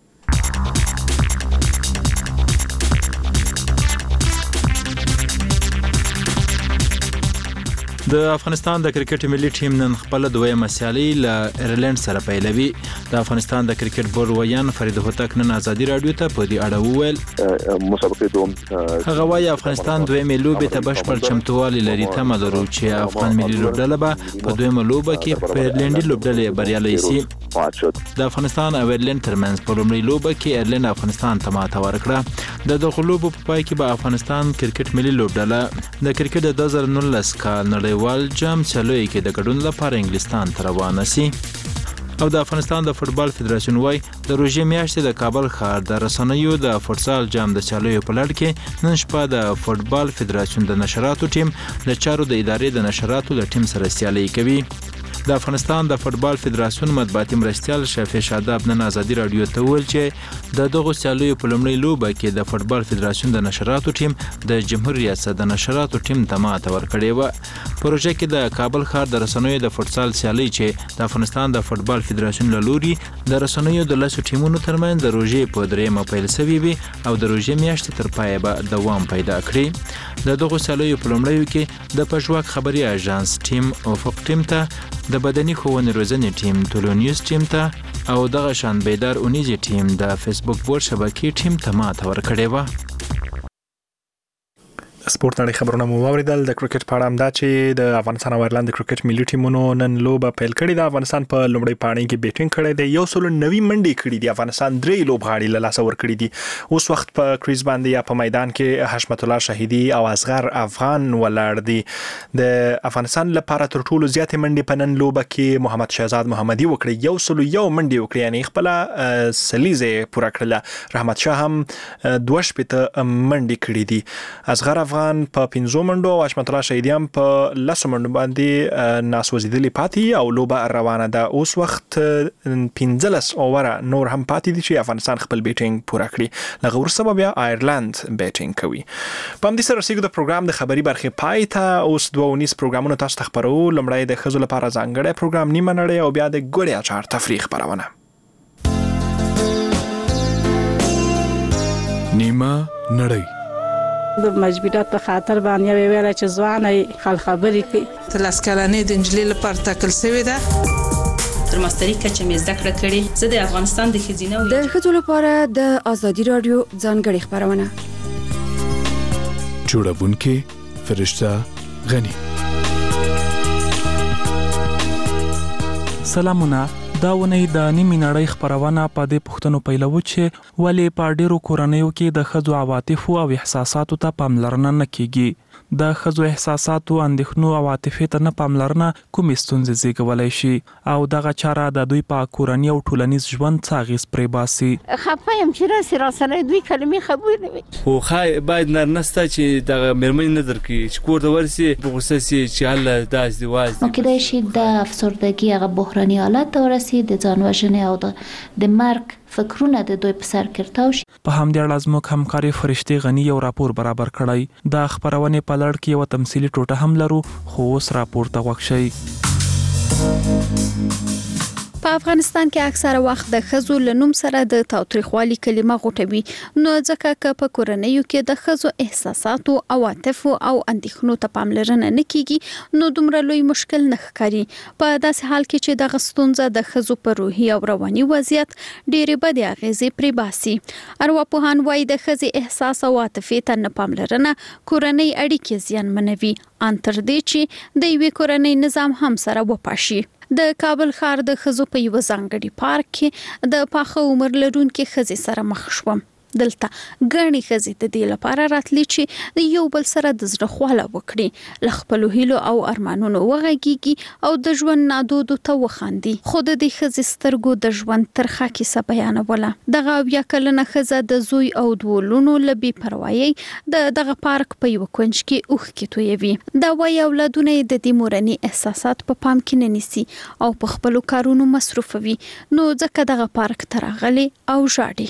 Speaker 14: د افغانستان د کرکټ ملي ټیم نن خپل دویمه سیالي له ایرلند سره پیلوي. د افغانستان د کرکټ بورډ ویان فرید هوتک نن ازادي رادیو ته په دې اړه وویل
Speaker 20: مسابقه دوم
Speaker 14: هغه وايي افغانستان دویمه لوبه ته بشپړ چمتووالی لري. تمه لرو چې افغان ملي لوبډله به په دویمه لوبه کې په ایرلندي لوبډله بریالي شي. د افغانستان او ایرلند ترمنځ په لومړي لوبه کې ایرلند افغانستان ته ماته ورکړه. د دغه لوبو په پای کې به افغانستان کرکټ ملي لوبډله د کرکټ د 2019 کال نړیوال جام چلوي کې د ګډون لپاره انګلستان ته روانه شي. او د افغانستان د فوتبال فدراسیون وايي د روژې میاشتې د کابل ښار د رسنیو د فوتسال جام د چلوي په لړ کې نن شپه د فوتبال فدراسیون د نشراتو ټیم د چارو د ادارې د نشراتو د ټیم سره سیالي کوي. د افغانستان د فوتبال فدراسیون مطبوعاتي مرستیال شفیع شاداب نن ازادي رادیو ته ویل چې د دغه سیالیو په لومړي لوبه کې د فوتبال فدراسیون د نشراتو ټیم د جمهور ریاست د نشراتو ټیم ته ماته ورکړې و. پروژه کې د کابل ښار د رسنیو د فوتسال سیالي چې د افغانستان د فوتبال فدراسیون له لوري د رسنیو د لاسو ټیمونو ترمنځ د روژې په درېیمه پیل شوې وي او د روژې میاشتې تر پایه به دوام پیدا کړي. د دغه سیالیو په لومړیو کې د پژواک خبري اژانس ټیم افق ټیم ته د بدني ښوونې روزنې ټیم تولونیوز ټیم ته او دغه شان بیدار اونیزي ټیم د فیسبوک بورډ شبکې ټیم ته ماته ورکړې و.
Speaker 1: سپورت نړۍ خبرونه مو واوریدل. د کرکټ په اړه هم دا چې د افغانستان او ایرلند د کرکټ ملي ټیمونو نن لوبه پیل کړې ده. افغانستان په لومړی پاڼې کې بیټینګ کړی دی. 190 منډې کړې دي. افغانستان 3 لوبغاړي له لاسه ورکړي دي. اوس وخت په کریز باندې یا په میدان کې حشمت الله شهیدی او اصغر افغان ولاړ دي. د افغانستان لپاره تر ټولو زیاتې منډې په نن لوبه کې محمد شهزاد محمدي وکړي. 101 منډې وکړي، یعنی خپل سلیزه پوره کړله. رحمت شاه هم 2 منډې کړې دي. اصغر افغان افغان په 15 منډو او حشمت الله شهیدیان په 10 منډو باندې ناسوځیدلي پاتې او لوبه روانه ده. اوس وخت 15 اووره نور هم پاتې دي چې افغانستان خپل بیټینګ پوره کړي. لږ وروسته بیا آیرلند بیټینګ کوي. په همدې سره رسیدو د پروګرام د خبري برخې پای ته. اوس 2 پروګرامونه تاسو ته خبرو. لومړی د ښځو لپاره ځانګړی پروګرام نیمه نړۍ او بیا د ګوړې اچار تفریح خبرونه.
Speaker 20: نیمه نړۍ
Speaker 21: د مجبوریت په خاطر باندې ویل چې ځواني خل خبرې کوي.
Speaker 22: د لاسکلانې د انجلۍ لپاره ټاکل شوی ده.
Speaker 23: تر ماستري کچه مې زده کړه کړې. زه د افغانستان د ښځینه
Speaker 24: د ښځو لپاره د ازادي رادیو ځانګړې خبرونه.
Speaker 20: جوړونکې فرشته غنی.
Speaker 25: سلامونه. دا ونی د نیمه نړۍ خبرونه په دې پښتنو پیلوي چې ولې په ډیرو کورنیو کې د ښځو عواطف او احساساتو ته پاملرنه نه کیږي. د ښځو احساساتو، اندېښنو او عاطفې ته نه پاملرنه کومې ستونزې زیږولی شي او دغه چاره د دوی په کورني او ټولنیز ژوند څه اغېز پرې باسي.
Speaker 26: خفه یم چې راسي راسره دوی کلمې خبرې نه وي.
Speaker 27: خو خای باید نرنسته چې دغه مېرمنې نه درکړي چې کور ته ورسي په غوسه سي چې هله دا ازدواج
Speaker 28: دی. کېدای شي د افسردګي هغه بحراني حالت ته ورسي، د ځان وژنې او د مرګ فکرونه د دوی په سر کې راوشي.
Speaker 25: په همدې اړه زموږ همکاري فرشتي غنی یو راپور برابر کړی. د خبرونې په لړ کې یو تمثيلي ټوټه هم لرو، خو اوس راپور ته غوښ شي.
Speaker 29: په افغانستان کې اکثره وخت د ښځو لنوم سره د تاوتریخوالي کلمه غوټوي، نو ځکه چې په کورنیو کې د ښځو احساساتو او عاطفو او اندېښنو ته پاملرنه نه کیږي، نو دومره لوی مشکل نه ښکاري. په داسې حال کې چې د ستونزه د ښځو په روحي او رواني وضعیت ډېرې بدې اغېزې پرې باسي. ارواپوهان وايي د ښځې احساس او عاطفې ته نه پاملرنه کورنۍ اړیکې زیانمنوي، ان تر دې چې د یوې کورنۍ نظام هم سره وپاشي. د کابل ښار د ښځو په یو ځانګړي پارک کې د پاخه عمر لرونکو ښځې سره مخ شوم. دلته ګڼې ښځې د دې لپاره راتلي چې یو بل سره د زړه خواله وکړي، له خپلو هیلو او ارمانونو وغږیږي او د ژوند نادودو ته وخاندي. خو د دې ښځې سترګو د ژوند ترخه کیسه بیانوله. دغه 20 کلنه ښځه د زوی او دوه لونو له بې پروایۍ د دغه پارک په یو کونج کې اوښکې تویوي. دا وايي اولادونه یې د دې مورني احساسات په پام کې نه نیسي او په خپلو کارونو مصروفوي، نو ځکه دغه پارک ته راغلي او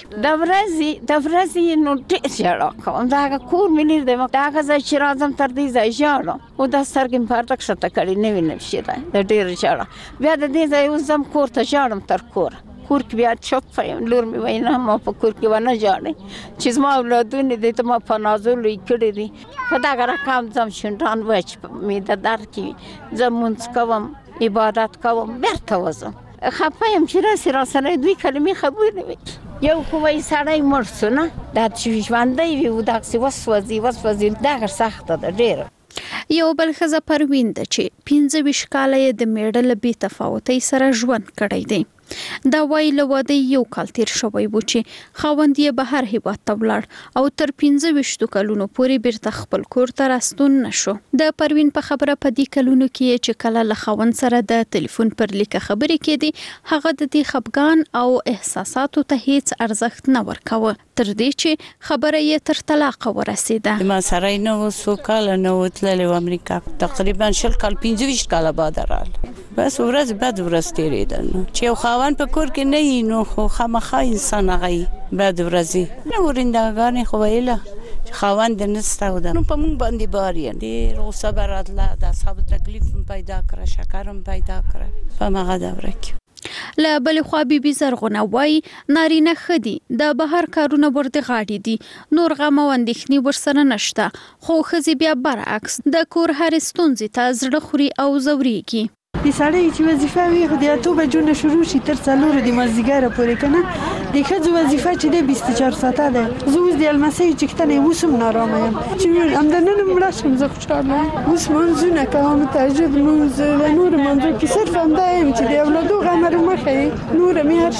Speaker 29: ژاړي.
Speaker 26: د ورځې نو ډېر ژړا کوم. دا کور مې لري د هغه ځای چې راځم تر دې ځای ژاړم او دا سترګې مې پرته کښته کړې نه وینم شي د ډېر ژړا. بیا د دې ځای اوس ځم کور ته ژاړم تر کور کې بیا چوپ یم. لور مې وایي نه ما په کور کې ونه ژاړئ چې زما اولادونه دي ته ما په نازولو یې کړي دي. په دغه رقم ځم شونډان وچ معده درد کوي، زه لمونځ کوم، عبادت کوم، بیرته وځم. خفه یم چې راسي راسره دوی کلمې خبرې نه وي. یو خو وایي سړی مړ سو نه، دا چې ژوندی وي او دغسې وسوځي دغه سخته ده ډېره.
Speaker 29: یو بل ښځه پروین ده چې 25 کاله یې د میړه له بې تفاوتۍ سره ژوند کړی دی. دا وايي له واده یو کال تیر شوی و چې خاوند یې بهر هیواد ته ولاړ او تر 25 کلونو پورې بیرته خپل کور ته راستون نشو. د پروین په خبره په دې کلونو کې چې کله له خاوند سره د ټلیفون پر لیکه خبرې کېدې، هغه د دې خپګان او احساساتو ته هیڅ ارزښت نه ورکاوه، تر دې چې خبره یې تر طلاق ورسېده.
Speaker 30: ما سره نو څو کال نو تللی و امریکا، تقریبا 25 کال بعد راغله. بس ورځ بعد ورځ تیرېدل چې خاوند په کور کې نه وي نو خو خامخا انسان هغه بعد ورځې نو ورندګانې خو ویله خاوند نسته و ده نو په مونږ باندې بار یې ډېر غوسه به راتله، د اعصابو تکلیف هم پیدا کړه، شکر هم پیدا کړه په همغه دوره کې.
Speaker 29: له بلې خوا بي بي زرغونه وايي نارینه ښه دي، د بهر کارونه ورته غاړې دي، نور غم او اندېښنې ورسره نشته، خو ښځې بیا برعکس د کور هرې ستونزې ته زړه خوري او ځورېږي.
Speaker 31: د سړی چې وظیفه وي خو د 8 بجو نه شروع شي تر 4 د مازدیګره پورې کنه، د ښځو وظیفه چې د 24 ساعته ده. زه اوس د المسۍ چې کتنې اوسم نارامه یم چې همدنن مړه شم، زه خوشحاله یم. اوس منځونه کوم، تهجد لمونځ، د نور منځو کې صرف همدا یم چې د اولادو غمر مخه نور مې هر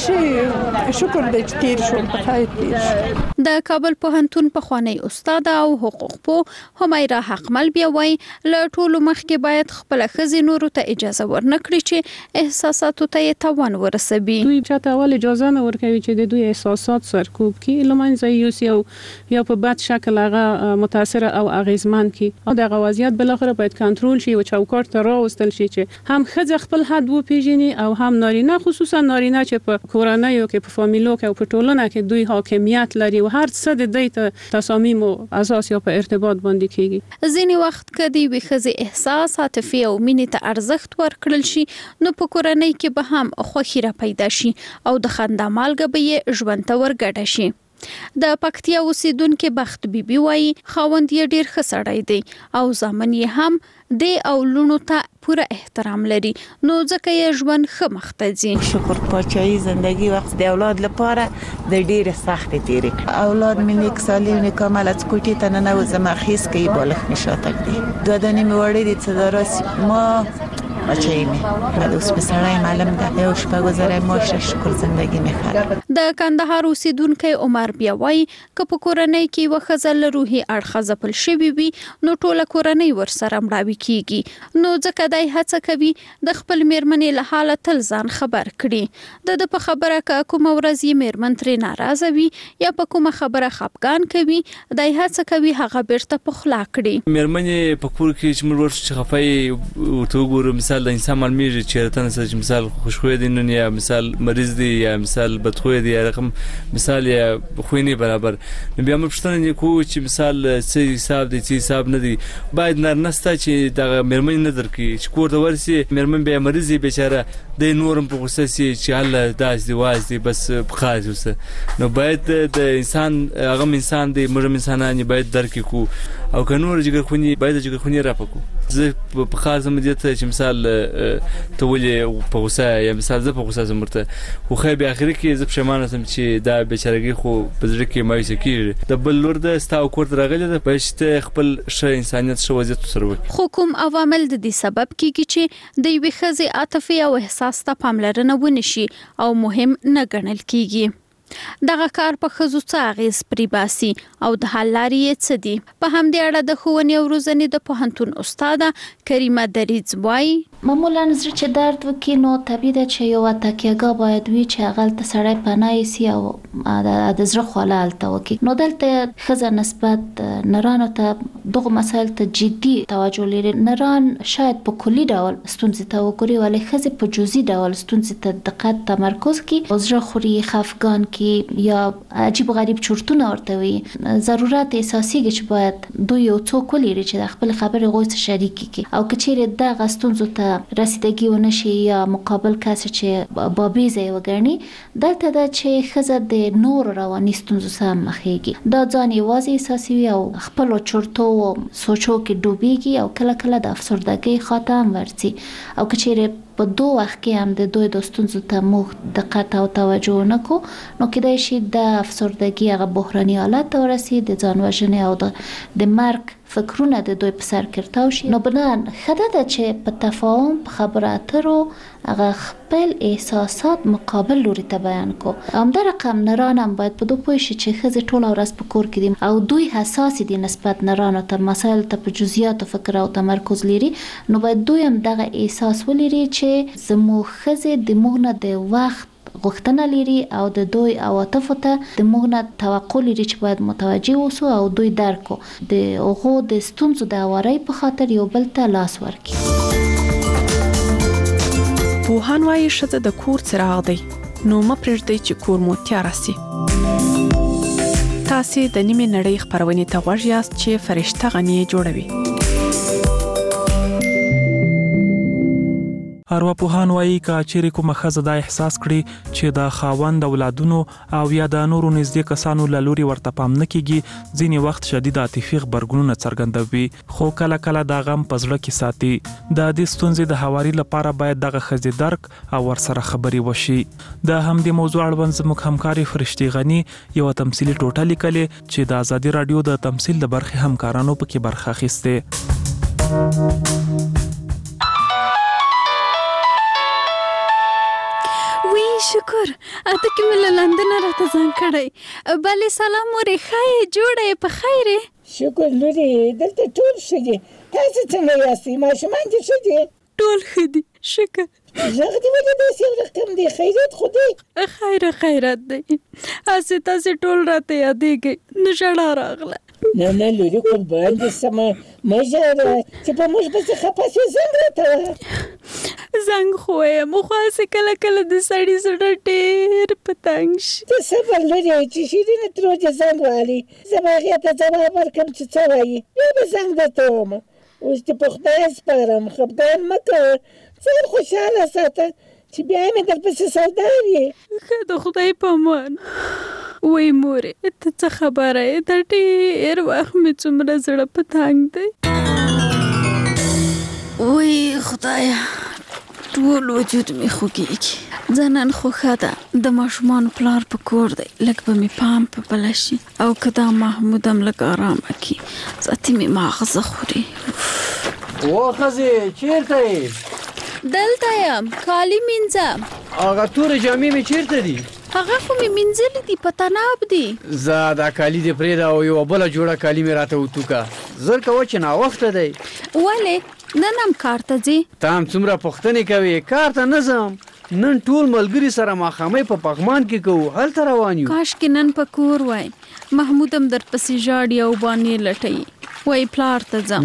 Speaker 31: شي شکر دی چې تیر شو په خیر تیر شو.
Speaker 29: د کابل پوهنتون پخوانی استاد او حقوق پوه همیرا حقمل بیا وايي له ټولو مخکې باید خپل ښځې نورو ته اجازه ورنکړي چې احساساتو ته یې توان ورسوي.
Speaker 3: دوی چاته اول اجازه نه ورکوي چې د دوی احساسات سرکوب کړي، لمنځه یوسي یا په بد شکل هغه متاثر او اغیزمن کړي. او دغه وضعیت بالاخره باید کنټرول شي او چوکاټ ته راوستل شي چې هم ښځه خپل حد وپیژني او هم نارینه، خصوصا نارینه چې په کورنیو کې په فامیلو کې او په ټولنه کې دوی حاکمیت لري او هر څه د دې تصامیم او اساس یا په ارتباط باندې کیږي.
Speaker 29: ځینې وخت کدی وي ښځې احساس، عاطفي او مینې ته ارزښت ورکړل شي نو په کورنۍ کې به هم خوښي را پیدا شي او د خندا مالګه به یې ژوند ته ورګډه شي. د پکتیا اوسیدونکو بخت بیبي وایي خاوند یې ډیر ښه سړی دی او زامن یې هم د او لونو ته پوره احترام لري، نو ځکه یې ژوند ښه مخ ته ځي.
Speaker 4: شکر پاچاهي زندگی وخت د اولاد لپاره د ډیر سخت تیری اولاد مې نیک سالم نه کمال از کوټی ته نه وزم خیس کوي بالغ نشاتک دي دوه دنې مې وړې دي څه دراس ما بچه‌ای مې د اوس په سړی معلم ده یو شپه گذره ماشه شکر زندگی مخه.
Speaker 29: د کندهار اوسیدونکو عمر بیا وایي که په کورنۍ کې وخزل روحي اړخ ځپل شوی وي نو ټوله کورنۍ ورسره مړاوي کیږي، نو ځکه دای هڅه کوي د خپل میرمنې له حاله تل ځان خبر کړي. د په خبره که کوم ورځ یې میرمن ترې ناراضه وي یا په کومه خبره خفقان کوي دای هڅه کوي هغه بیرته پخلا کړي.
Speaker 27: میرمنې په کور کې چې موږ ورته خفای او تو ګورو مثال د انسان معلومیږي چې راتنه چې مثال خوشخوی دي نن یا مثال مریض دي یا مثال بدخوی دي یا رقم مثال یا خوینه برابر. نو بیا موږ پښتنه نه کوو چې مثال څه حساب دي څه حساب نه دي. باید نرنسته چې د میرمن نظر کې چې کور د ورسي میرمن بیا مریض دي بیچاره د نورم په غوسه سي چې الله داس دی واز دي بس بخاز وسه. نو باید د انسان هغه انسان دی موږ انسانان باید درک کو او کنور جګر خونی باید جګر خونی را پکو. زه په خاصه مدته چې مثال ته ولې په غوسه یا مثال زه په غوسه زمرته خو خې به اخر کې زه پښیمانه سم چې دا بیچارهګي خو په ځړ کې مایوس کیږي. د بل لور د ستاو کور درغله د پښته خپل ش انسانيت شو وضعیت سره وکړي.
Speaker 29: خو کوم عوامل د دې سبب کیږي چې د یوې ښځې عاطفي او احساس ته پاملرنه ونشي او مهم نه ګڼل کیږي. دغه کار په ښځو څه اغیز پرې باسي او د حل لارې یې څه دي؟ په همدې اړه د ښوونې او روزنې د پوهنتون استاده کریمه دریځ وایي
Speaker 28: معمولا زړه چې درد وکړي نو طبیعي ده چې یو تکیهګاه باید وي چې هغلته سړی پناه یوسي او د زړه خواله هلته وکړي. نو دلته ښځه نسبت نرانو ته دغو مسایل ته جدي توجه لري. نران شاید په کلي ډول ستونزې ته وګوري ولې ښځې په جزئي ډول ستونزې ته دقت تمرکز کړي. زړه خوري، خفګان کې یا عجیب غریب چورتونه ورته وي. ضرورت اساسیږي چې باید دوی یو څوک ولري چې د خپل خبرې غوږ ته شریک کړي او که چیرې دغه ستونزو ته رسیدګي ونشي یا مقابل کس چې بابیزه وګڼي دلته دا چې ښځه د نور رواني ستونزو سره مخېږي. دا ځان یوازې احساسوي او خپل چورتو او سوچو کې ډوبېږي او کله کله د افسردګۍ خاطر هم ورځي. او که چیرې په دوه وخت کې هم د دوی د ستونزو ته موږ دقت او توجه نه کوو نو کېدای شي د افسردګي هغه بحراني حالت ته ورسي، د ځان وژنې او د مرګ فکرونه د دوی په سر کې تاو شي. نو بنان خدای ته چې په تفاهم په خبرو اترو هغه خپل احساسات مقابل لوري ته بیان کو. همدا رقم نران هم باید په دوه پوه شي چې ښځې ټوله ورځ په کور کې دي او دوی حساس دي نسبت نرانو ته مسایل ته په جزئیاتو فکر او تمرکز لري. نو باید دوی هم دغه احساس ولري چې زموږ ښځې د موږ نه د وخت غوښتنه لري او د دوی عواطفو ته د موږ نه توقع لري چې باید متوجه اوسو او دوی درک کو د هغو د ستونزو د هوارۍ په خاطر یو بل ته لاس ورکړي.
Speaker 2: پوهان وايي ښځه د کور څراغ دی، نو مه پرېږدئ چې کور مو تیاره سي. تاسې د نیمې نړۍ خپرونې ته غوږ یاست چې فرشته غني جوړوي.
Speaker 25: ارواپوهان وایي که چیرې کومه ښځه دا احساس کړي چې د خاوند اولادونو او یا د نورو نږدې کسانو له لوري ورته پام نه کیږي، ځینې وخت شدید عاطفي غبرګونونه څرګندوي خو کله کله دا غم په زړه کې ساتي. د دې ستونزې د هواري لپاره باید دغه ښځې درک او ورسره خبرې وشي. د همدې موضوع اړوند زموږ همکاري فرشتي غني یو تمثیلي ټوټه لیکلې چې د ازادي رادیو د تمثیل د برخې همکارانو پکې برخه اخیسته.
Speaker 29: شکر اته کې مل لندن راته ځان کړی. بله سلام مورې ښه جوړه په خیر؟
Speaker 5: شکر لورې دلته ټول ښه دي. تاسو څنګه یاستئ؟ ماشومان دې ښه دي؟
Speaker 29: ټول ښه دي شکر
Speaker 5: زغ دی ولې داسې ورقم دی خیرات خو دی
Speaker 29: خیرات دی هسې تاسې ټول راته یادېږئ نو ژړا راغله
Speaker 5: نه لورې قربان دې سمه مه ژاړه چې په موږ پسې خفه شوې زنګ راته وهه
Speaker 29: زنګ خو یم خو هسې کله کله د سړي زړه ډېر په تنګ شي
Speaker 5: ته صبر لرې چې شیرینې ترور دې زنګ والي زه به هغې ته ځواب ورکړم چې څه وایي بیا به زنګ درته ومه اوس دې په خدای سپارم خفګان مه کوه ځان خوشحاله ساته چې بیا مې درپسې سودا وي
Speaker 29: ښه د خدای په امان وای مورې ته څه خبره یې د ډېر وخت مې څومره زړه په تنګ دی وای خدایه ټول وجود مې خوږېږي زه نن خو ښه ده د ماشومانو پلار په کور دی لږ به مې پام په بله شي او که دا محمود هم لږ ارامه کړي ذاتي مې ماغزه خوري
Speaker 11: و ښځې چېرته یې
Speaker 29: دلته یم کالي مینځم
Speaker 11: هغه تورې جامې مې چېرته دي
Speaker 29: هغه خو مې مینځلي دي په تناب دي
Speaker 11: زه دا کالي دې پرېږده او یوه بله جوړه کالي مې راته وتوکه زر کوه چې ناوخته دی
Speaker 29: ولې نن هم کار ته ځې
Speaker 11: ته هم څومره پوښتنې کوې کار ته نه ځم نن ټول ملګري سره ماښامۍ په پغمان کې کوو هلته روان یو
Speaker 29: کاشکې نن په کور وای محمود هم درپسې ژاړي او بانې لټوي وای پلار ته ځم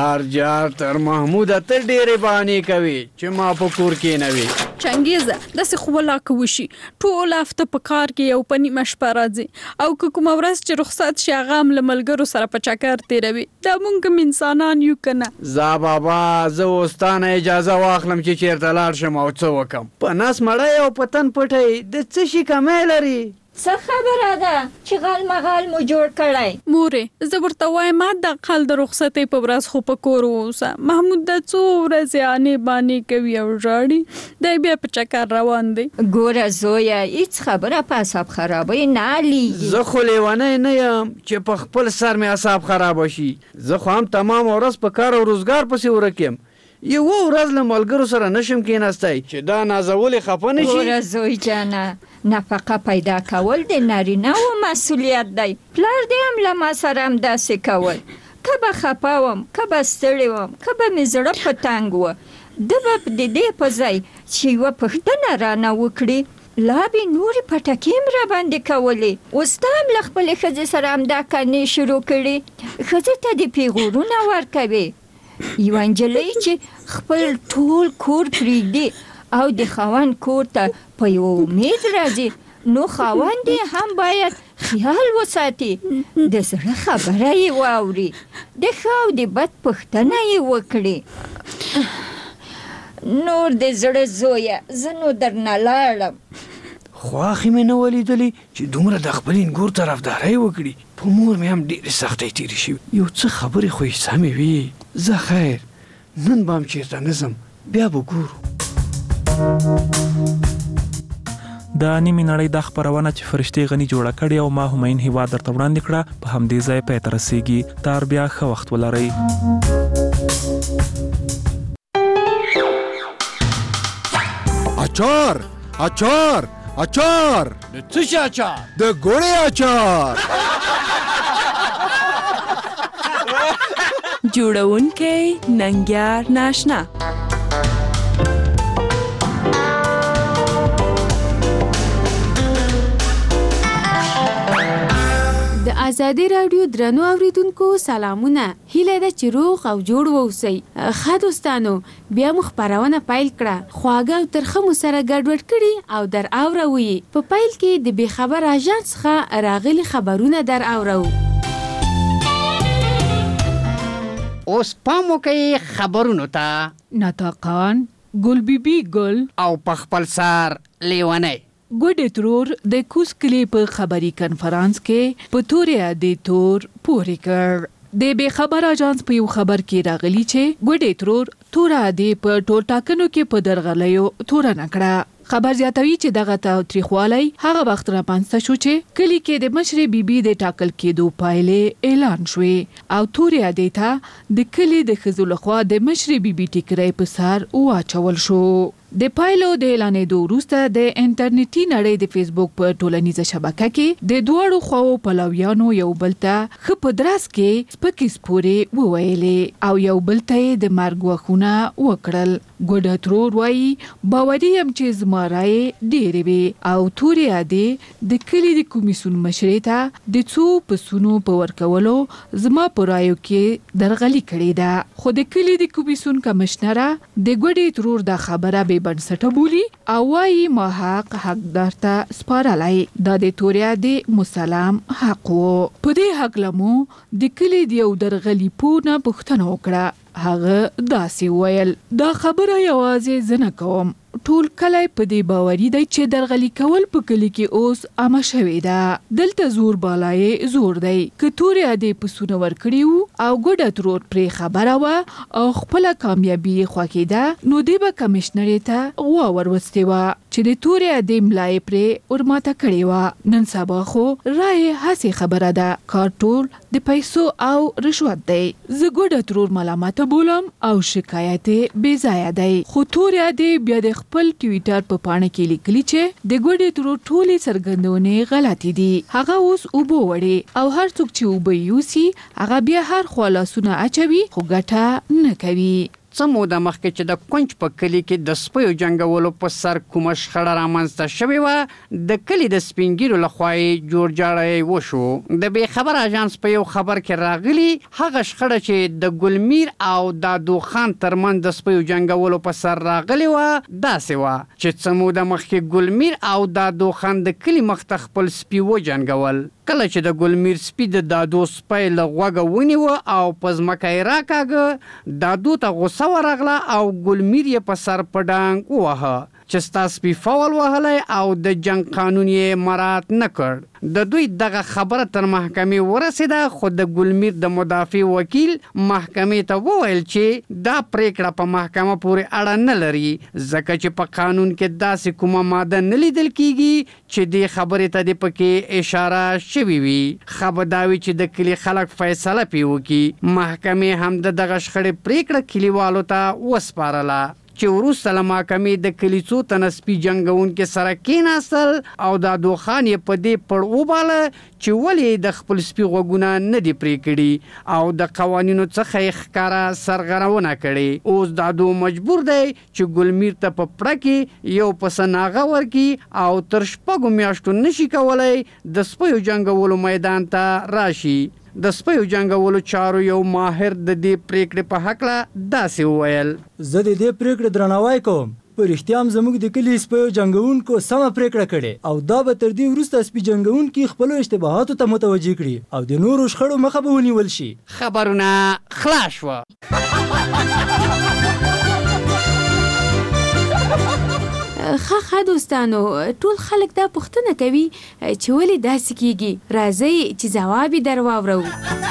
Speaker 11: جار تر محموده ته ډېرې بانې کوې چې ما په کور کې نه وي
Speaker 29: چنګیزه داسې خو ولاکه وشي ټول هفته په کار کې یو په نیمه شپه راځي او که کومه ورځ چې رخصت شي هغه هم له ملګرو سره په چکر تېروي دا موږ هم انسانان یو که نه
Speaker 11: زه بابا زه اوس تا نه اجازه واخلم چې چېرته لاړ شم او څه وکړم په نس مړی او په تن پټی د څه شي کمی لري
Speaker 6: څه خبره ده چې غل مغل مو جوړ کړی
Speaker 29: مورې زه ورته وایم د اقل د رخصتۍ په ورځ خو په کور واوسه محمود د څو ورځې انې بانې کوي او ژاړي دی بیا په چکر روان دی
Speaker 6: ګوره زویه هېڅ خبره په اعصاب خرابۍ نه لیږي
Speaker 11: زه خو لیونی نه یم چې په خپل سر مې اعصاب خرابه شي زه خو هم تمام ورځ په کار او روزګار پسې ورک یم یوه ورځ له ملګرو سره نشم کېناستی چې دا نازولې خفه نه شي
Speaker 6: ګوره زوی جانه نفقه پیدا کول د نارینه و مسؤلیت دی پلار دې هم له ما سره همداسې کول که به خفه وم که به ستړې وم که به مې زړه په تنګ و ده به د دې په ځای چې یوه پوښتنه رانه وکړي لا به نورې پټکې هم راباندې کولې اوس ته هم له خپلې ښځې سره همدا کړنې شروع کړي ښځې ته دې پیغورونه ورکوي یوه نجلۍ چې خپل ټول کور پرېږدي او د خاوند کور ته په یو امید راځي نو خاوند یې هم باید خیال وساتي د زړه خبره یې واوري د ښه او د بد پوښتنه یې وکړي نور د زړه زویه زه نو درنه لاړم
Speaker 11: خواښې مې نه ولیدلې چې دومره د خپلې نګور طرفدارۍ وکړي په مور مې هم ډېرې سختۍ تېرې شوي یو څه خبرې خو یې سمې وي زه خیر نن به هم چېرته نه ځم بیا به ګورو
Speaker 25: د نیمې نړۍ دا خپرونه چې فرشتې غني جوړه کړې او ما همین هیوا درته وړاندې کړه په همدې ځای پای ته رسیږي تر بیا ښه وخت ولرئ
Speaker 7: اچار
Speaker 11: د څه شي اچار
Speaker 7: د ګوړې اچار
Speaker 8: جوړونکی ننګیار ناشنا
Speaker 9: د ازادي رادیو درنو اوریدونکو سلامونه هیله ده چې روغ او جوړ واوسئ ښه دوستانو بیا مو خپرونه پیل کړه خواږه او ترخه مو سره ګډوډ کړي او در اوروي په پیل کې د بې خبر اژانس څخه راغلي خبرونه در اورو
Speaker 10: اوس پام وکئ خبرونو ته
Speaker 9: ناطقان ګل بیبي ګل
Speaker 10: او په خپل سر لیونی
Speaker 9: ګوډې ترور د کوز کلي په خبري کنفرانس کې په تورې عادي تور پورې کړ د بې خبر اژانس په یو خبر کې راغلی چې ګوډې ترور تور عادي په ټول ټاکنو کې په درغلیو تور نه کړه خبر زیاتوي چې دغه تاریخوالي هغه وخت را پانسته شو چې کلی کې د مشرې بیبي د ټاکل کېدو پایلې اعلان شوې او تورې عادي ته د کلی د ښځو لخوا د مشرې بیبي ټیکری په سر واچول شو د پایلو د اعلانېدو وروسته د انټرنیټي نړۍ د فیسبوک په ټولنیزه شبکه کې د دواړو خواو پلویانو یو بل ته ښه په دراس کې سپکې سپورې وویلې او یو بل ته د مرګ وخونه وکړل. ګوډه ترور وایي باوري یم چې زما رایې ډېرې وي او تورې ادې د کلي د کمیسیون مشرې ته د څو پسونو په ورکولو زما په رایو کې درغلي کړې ده. خو د کلي د کمیسیون کمشنره د ګوډې ترور دا خبره بې بنسټه بولي او وایي ما حقدار ته سپارلی. دا د تورې ادې مسلم حق و. په دې هکله مو د کلي د یو درغلي پوه نه پوښتنه وکړه. هغه داسې ویل دا خبره یوازې زه نه کوم، ټول کلی په دې باوري دی چې درغلي کول په کلي کې اوس عامه شوې ده. دلته زور بالای زور دی. که تورې ادې پسونه ورکړي وو او ګوډه ترور پرې خبره وه او خپله کامیابي یې خوښېده نو دې به کمیشنرې ته غوا وروستې وه چې د تورې ادې ملا یې پرې ورماته کړې وه. نن سبا خو رایې هسې خبره ده، کار ټول د پیسو او رشوت دی. زه ګوډه ترور ملامته بولم او شکایت یې بې ځایه دی. خو تورې ادې بیا د خپل ټویټر په پاڼه کې لیکلي چې د ګوډې ترور ټولې څرګندونې غلطې دي. هغه اوس اوبه وړي او هر څوک چې اوبه یوسي هغه بیا هر خوا لاسونه اچوي خو ګټه نه کوي.
Speaker 10: څه موده مخکې چې د کونج په کلي کې د سپیو جنګولو په سر کومه شخړه رامنځته شوې وه، د کلي د سپین ږیرو لخوا یې جوړ جاړی وشو. د بې خبر اژانس په یو خبر کې راغلي هغه شخړه چې د ګلمیر او دادو خان ترمنځ د سپیو جنګولو په سر راغلې وه داسې وه چې څه موده مخکې ګلمیر او دادو خان د کلي مخ ته خپل سپي وجنګول. کله چې د ګلمیر سپي د دادو سپی له غوږه ونیوه او په ځمکه یې راکاږه، دادو ته غوسه ورغله او ګلمیر یې په سر په ډانګ وواهه چې ستا سپي فول وهلی او د جنګ قانون یې مراعات نه کړ. د دوی دغه خبره تر محکمې ورسېده خو د ګلمیر د مدافع وکیل محکمې ته وویل چې دا پریکړه په محکمه پورې اړه نه لري ځکه چې په قانون کې داسې کومه ماده نه لیدل کیږي چې دې خبرې ته دې پکې اشاره شوي وي. ښه به دا وي چې د کلي خلک فیصله پرې وکړي. محکمې هم د دغه شخړې پریکړه کلیوالو ته وسپارله چې وروسته له محکمې د کلي څو تنه سپي جنګونکي سره کېناستل او دادو خان یې په دې پړ وباله چې ولې د خپل سپي غوږونه نه دي پرې کړي او د قوانینو څخه یې ښکاره سرغړونه کړې. اوس دادو مجبور دی چې ګلمیر ته په پړه کې یو پسه ناغه ورکړي او تر 6 میاشتو نشي کولی د سپیو جنګولو میدان ته راشي. د سپیو جنګولو چارو یو ماهر د دې پریکړې په هکله داسې وویل:
Speaker 1: زه د دې پریکړې درناوی کوم. په رښتیا هم زموږ د کلي سپیو جنګونکو سمه پریکړه کړې او دا به تر دې وروسته سپي جنګونکي خپلو اشتباهاتو ته متوجه کړي او د نورو شخړو مخه به ونیول شي.
Speaker 10: خبرونه خلاص شوه.
Speaker 12: ښه دوستانو، ټول خلک دا پوښتنه کوي چې ولې داسې کیږي. راځئ چې ځواب یې در واورو.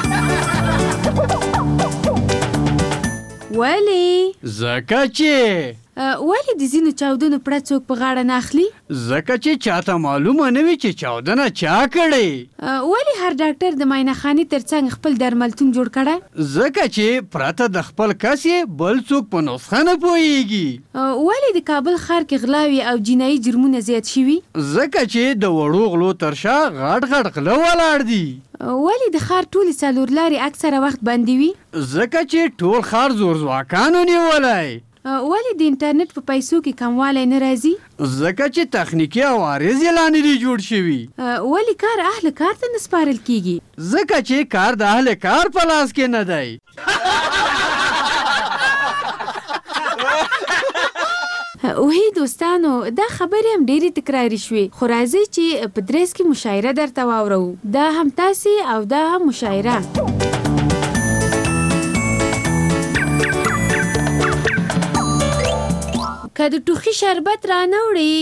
Speaker 12: ولې؟
Speaker 10: ځکه چې
Speaker 12: ولې د ځینو چاودنو پړه څوک په غاړه نه اخلي؟
Speaker 10: ځکه چې چاته معلومه نه وي چې چاودنه چا کړې.
Speaker 12: ولې هر ډاکټر د معاینهخانې ترڅنګ خپل درملتون جوړ کړی؟
Speaker 10: ځکه چې پرته د خپل کس یې بل څوک په نسخه نه پوهیږي.
Speaker 12: ولې د کابل ښار کې غلاوې او جنایي جرمونه زیات شوي؟
Speaker 10: ځکه چې د وړو غلو تر شا غټ غټ غله ولاړ دي.
Speaker 12: ولې د ښار ټولې څلور لارې اکثره وخت بندې وي؟
Speaker 10: ځکه چې ټول ښار زورځواکانو نیولی.
Speaker 12: ولې د انټرنیټ په پیسو کې کموالی نه راځي؟
Speaker 10: ځکه چې تخنیکي عوارض یې لا نه دي جوړ شوي.
Speaker 12: ولې کار اهل کار ته نه سپارل کیږي؟
Speaker 10: ځکه چې کار د اهل کار په لاس کې نه دی.
Speaker 12: وهی دوستانو، دا خبرې هم ډېرې تکراري شوې، خو راځئ چې په درس کې مشاعره درته واورو. دا هم تاسې او دا هم مشاعره. که د ټوخي شربت رانه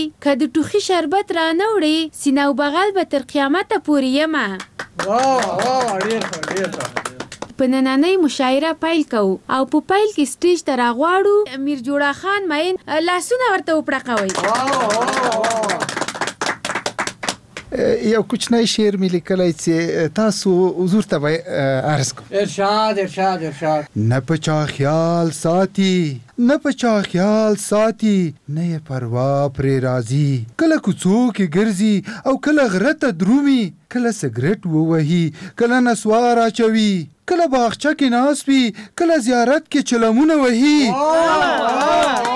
Speaker 12: وړې سینه او بغل به تر قیامته پورې یمه. په نننۍ مشاعره پیل کوو او په پیل کې سټیج ته راغواړو امیر جوړا خان مین لاسونه ورته وپړقوئ.
Speaker 7: یو کوچنی شعر مې لیکلی چې تاسو حضور ته به عرض کوم.
Speaker 10: ارشاد ارشاد ارشاد.
Speaker 7: نه په چا خیال ساتي نه په چا خیال ساتي نه یې پروا پرې راځي. کله کوڅو کې ګرځي او کله غره ته درومي، کله سګرټ ووهي کله نسوار اچوي، کله باغچه کې ناست وي کله زیارت کې چلمونه وهي.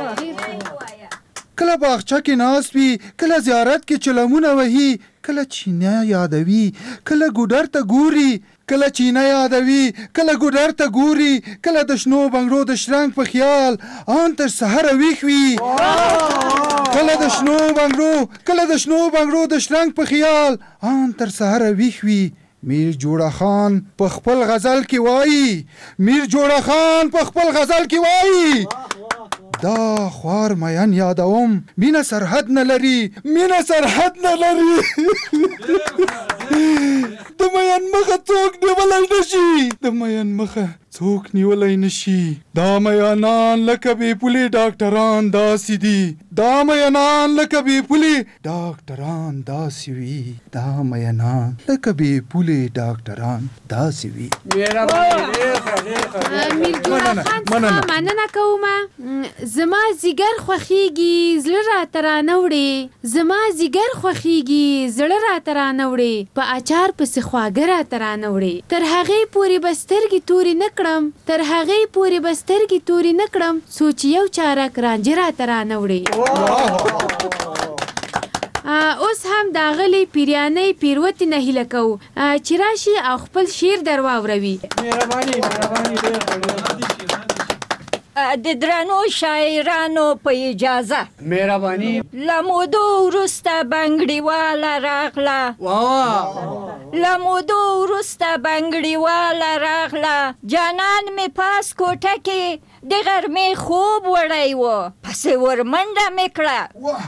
Speaker 7: کله باغچه کې ناست وي کله زیارت کې چلمونه وهي، کله چینه یادوي کله ګودر ته ګوري، کله چینه یادوي کله ګودر ته ګوري، کله د شنو بنګړو د شرنګ په خیال آن تر سحره ویښ وي. کله د شنو بنګړو د شرنګ په خیال آن تر سحره ویښ وي. میر جوړه خان په خپل غزل کې وایي دا خوار مین یادوم مینه سرحد نه لري د مین مخه څوک نیولی نشي، دا میانان لکه بې پولې ډاکټران داسې دي، دا میانان لکه بې پولې ډاکټران داسې وي، دا میانان لکه بې پولې ډاکټران داسې وي.
Speaker 12: مننه کوم. زما زیګر خوښیږي زړه راته رانه وړې، زړه راته رانه وړې، په اچار پسې خواږه راته رانه وړې، تر هغې پورې به سترګې تورې نه کړم سوچ یو چارک رانجه راته رانه وړې. اوس هم د اغلې پیریانۍ پیروتې نه هیله کوو چې راشي او خپل شعر در واوروي.
Speaker 6: د درنو شاعرانو په اجازه
Speaker 10: مهرباني.
Speaker 6: لمودو وروسته بنګړیواله راغله، جانان می پاس کوټه کې د غرمې خوب وړی و، پسې ورمنډه می کړه.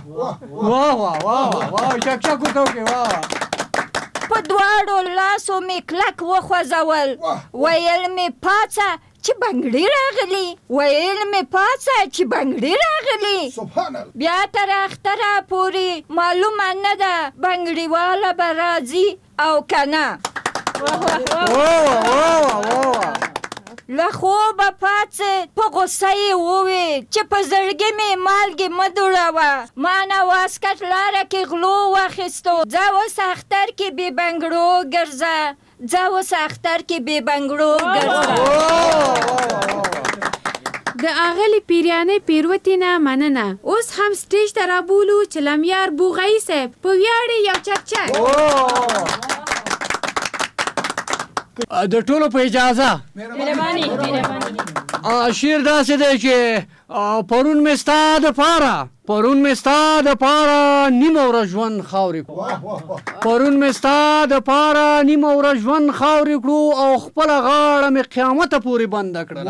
Speaker 6: په دواړو لاسو می کلک وخوځول، ویل می پاڅه چې بنګړي راغلي، بیا تر اختره پورې معلومه نه ده بنګړیواله به راځي او که نه. له خوبه پاڅېد، په غوسه یې وویل چې په زړګي مې مالګې مه دوړوه، ما نه واسکټ لاره کې غلو واخیستو، ځه اوس اختر کې بې بنګړو ګرځه.
Speaker 12: د اغلې پیریانۍ پیروتې نه مننه. اوس هم سټیج ته رابولو چلمیار بوغایي صاحب په ویاړې یو چکچک.
Speaker 10: د ټولو په اجازه شعر داسې دی چې پرون مې ستا د پاره نیمه ورځ ژوند خاورې کړو او خپله غاړه مې قیامته پورې بنده کړله.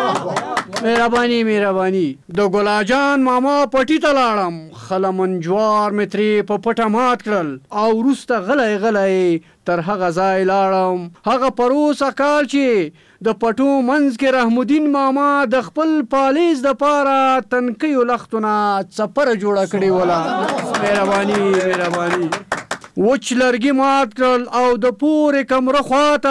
Speaker 10: مهرباني. د ګلاجان ماما پټي ته لاړم، خلمن جوار مې ترې په پټه مات کړل او وروسته غلی تر هغه ځای لاړم، هغه پروسه کال چې د پټو منځ کې رحمالدین ماما د خپل پالیز د پاره تنکیو لختونه څپره جوړه کړې وله. مهرباني. وچ لرګي مات کړل او د پورې کمره خواته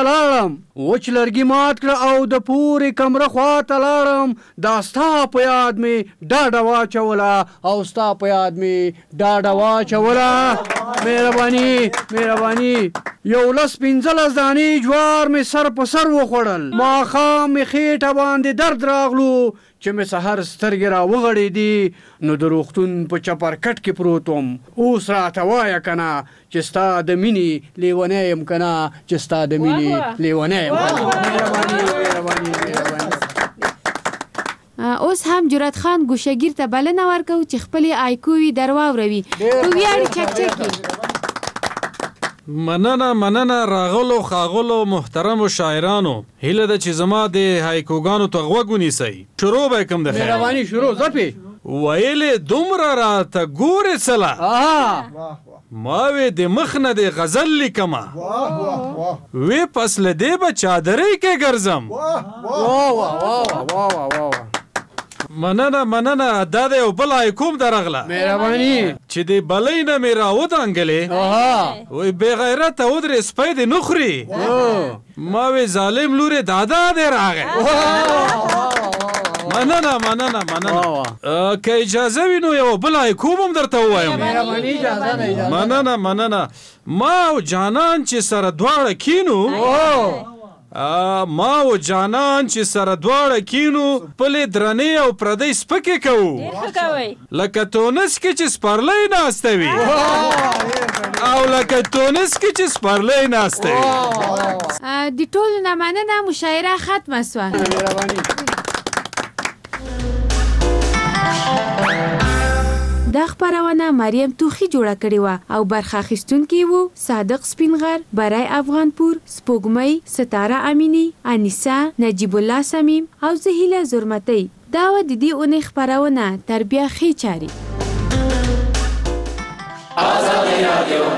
Speaker 10: لاړم، دا ستا په یاد مې ډاډه واچوله او ستا په یاد مې ډاډه واچوله. مهرباني. 15 دانې جوار مې سر په سر وخوړل، ماښام مې خېټه باندې درد راغلو چې مې سحر سترګې را وغړېدې، نو د روغتون په چپرکټ کې پروت وم. اوس راته وایه که نه چې ستا د مینې لیونی یم که نه، مهرباني.
Speaker 12: اوس هم جرأت خان ګوشګیر ته بلنه ورکوو چې خپلې آیکووي در واوروي په ویاړې چکچکې.
Speaker 13: مننه راغلو خاغلو محترمو شاعرانو، هیله ده چې زما د هایکوګانو ته غوږ ونیسئ. شروع به کوم د خیر.
Speaker 10: مهرباني شروع زپې
Speaker 13: ویلې دومره راته ګورې څله، ما وې د مخ نه د غزل لیکمه، وې پس له دې به چادرۍ کې ګرځم. مننه دا د یو بل کوم درغله
Speaker 10: مهرباني
Speaker 13: چې د بلې نه مې راودانګلې وای بې غیرته ودرې سپی دې نه خوري ما وی ظالم لورې دادا دې راغی مننه که اجازه وي نو یو بل کوم هم درته ووایم مننه ما او جانان چې سره دواړه کینو پلې درنې او پردۍ سپکې کوو لکه تونس کې چې سپرلی ناسته وي او لکه تونس کې چې سپرلی ناسته وي
Speaker 12: د ټولو نه مننه مشاعره ختمه سوه دا خبرونه مریم توخی جوړه کړې و او برخه اخیستونکي وو صادق سپینغر، برای افغانپور، سپوږمۍ، ستاره امینی، انیسا، نجیب الله سمیم او زهیله زرمتی. دا و د دې اونۍ خبرونه تربیه خې چاري.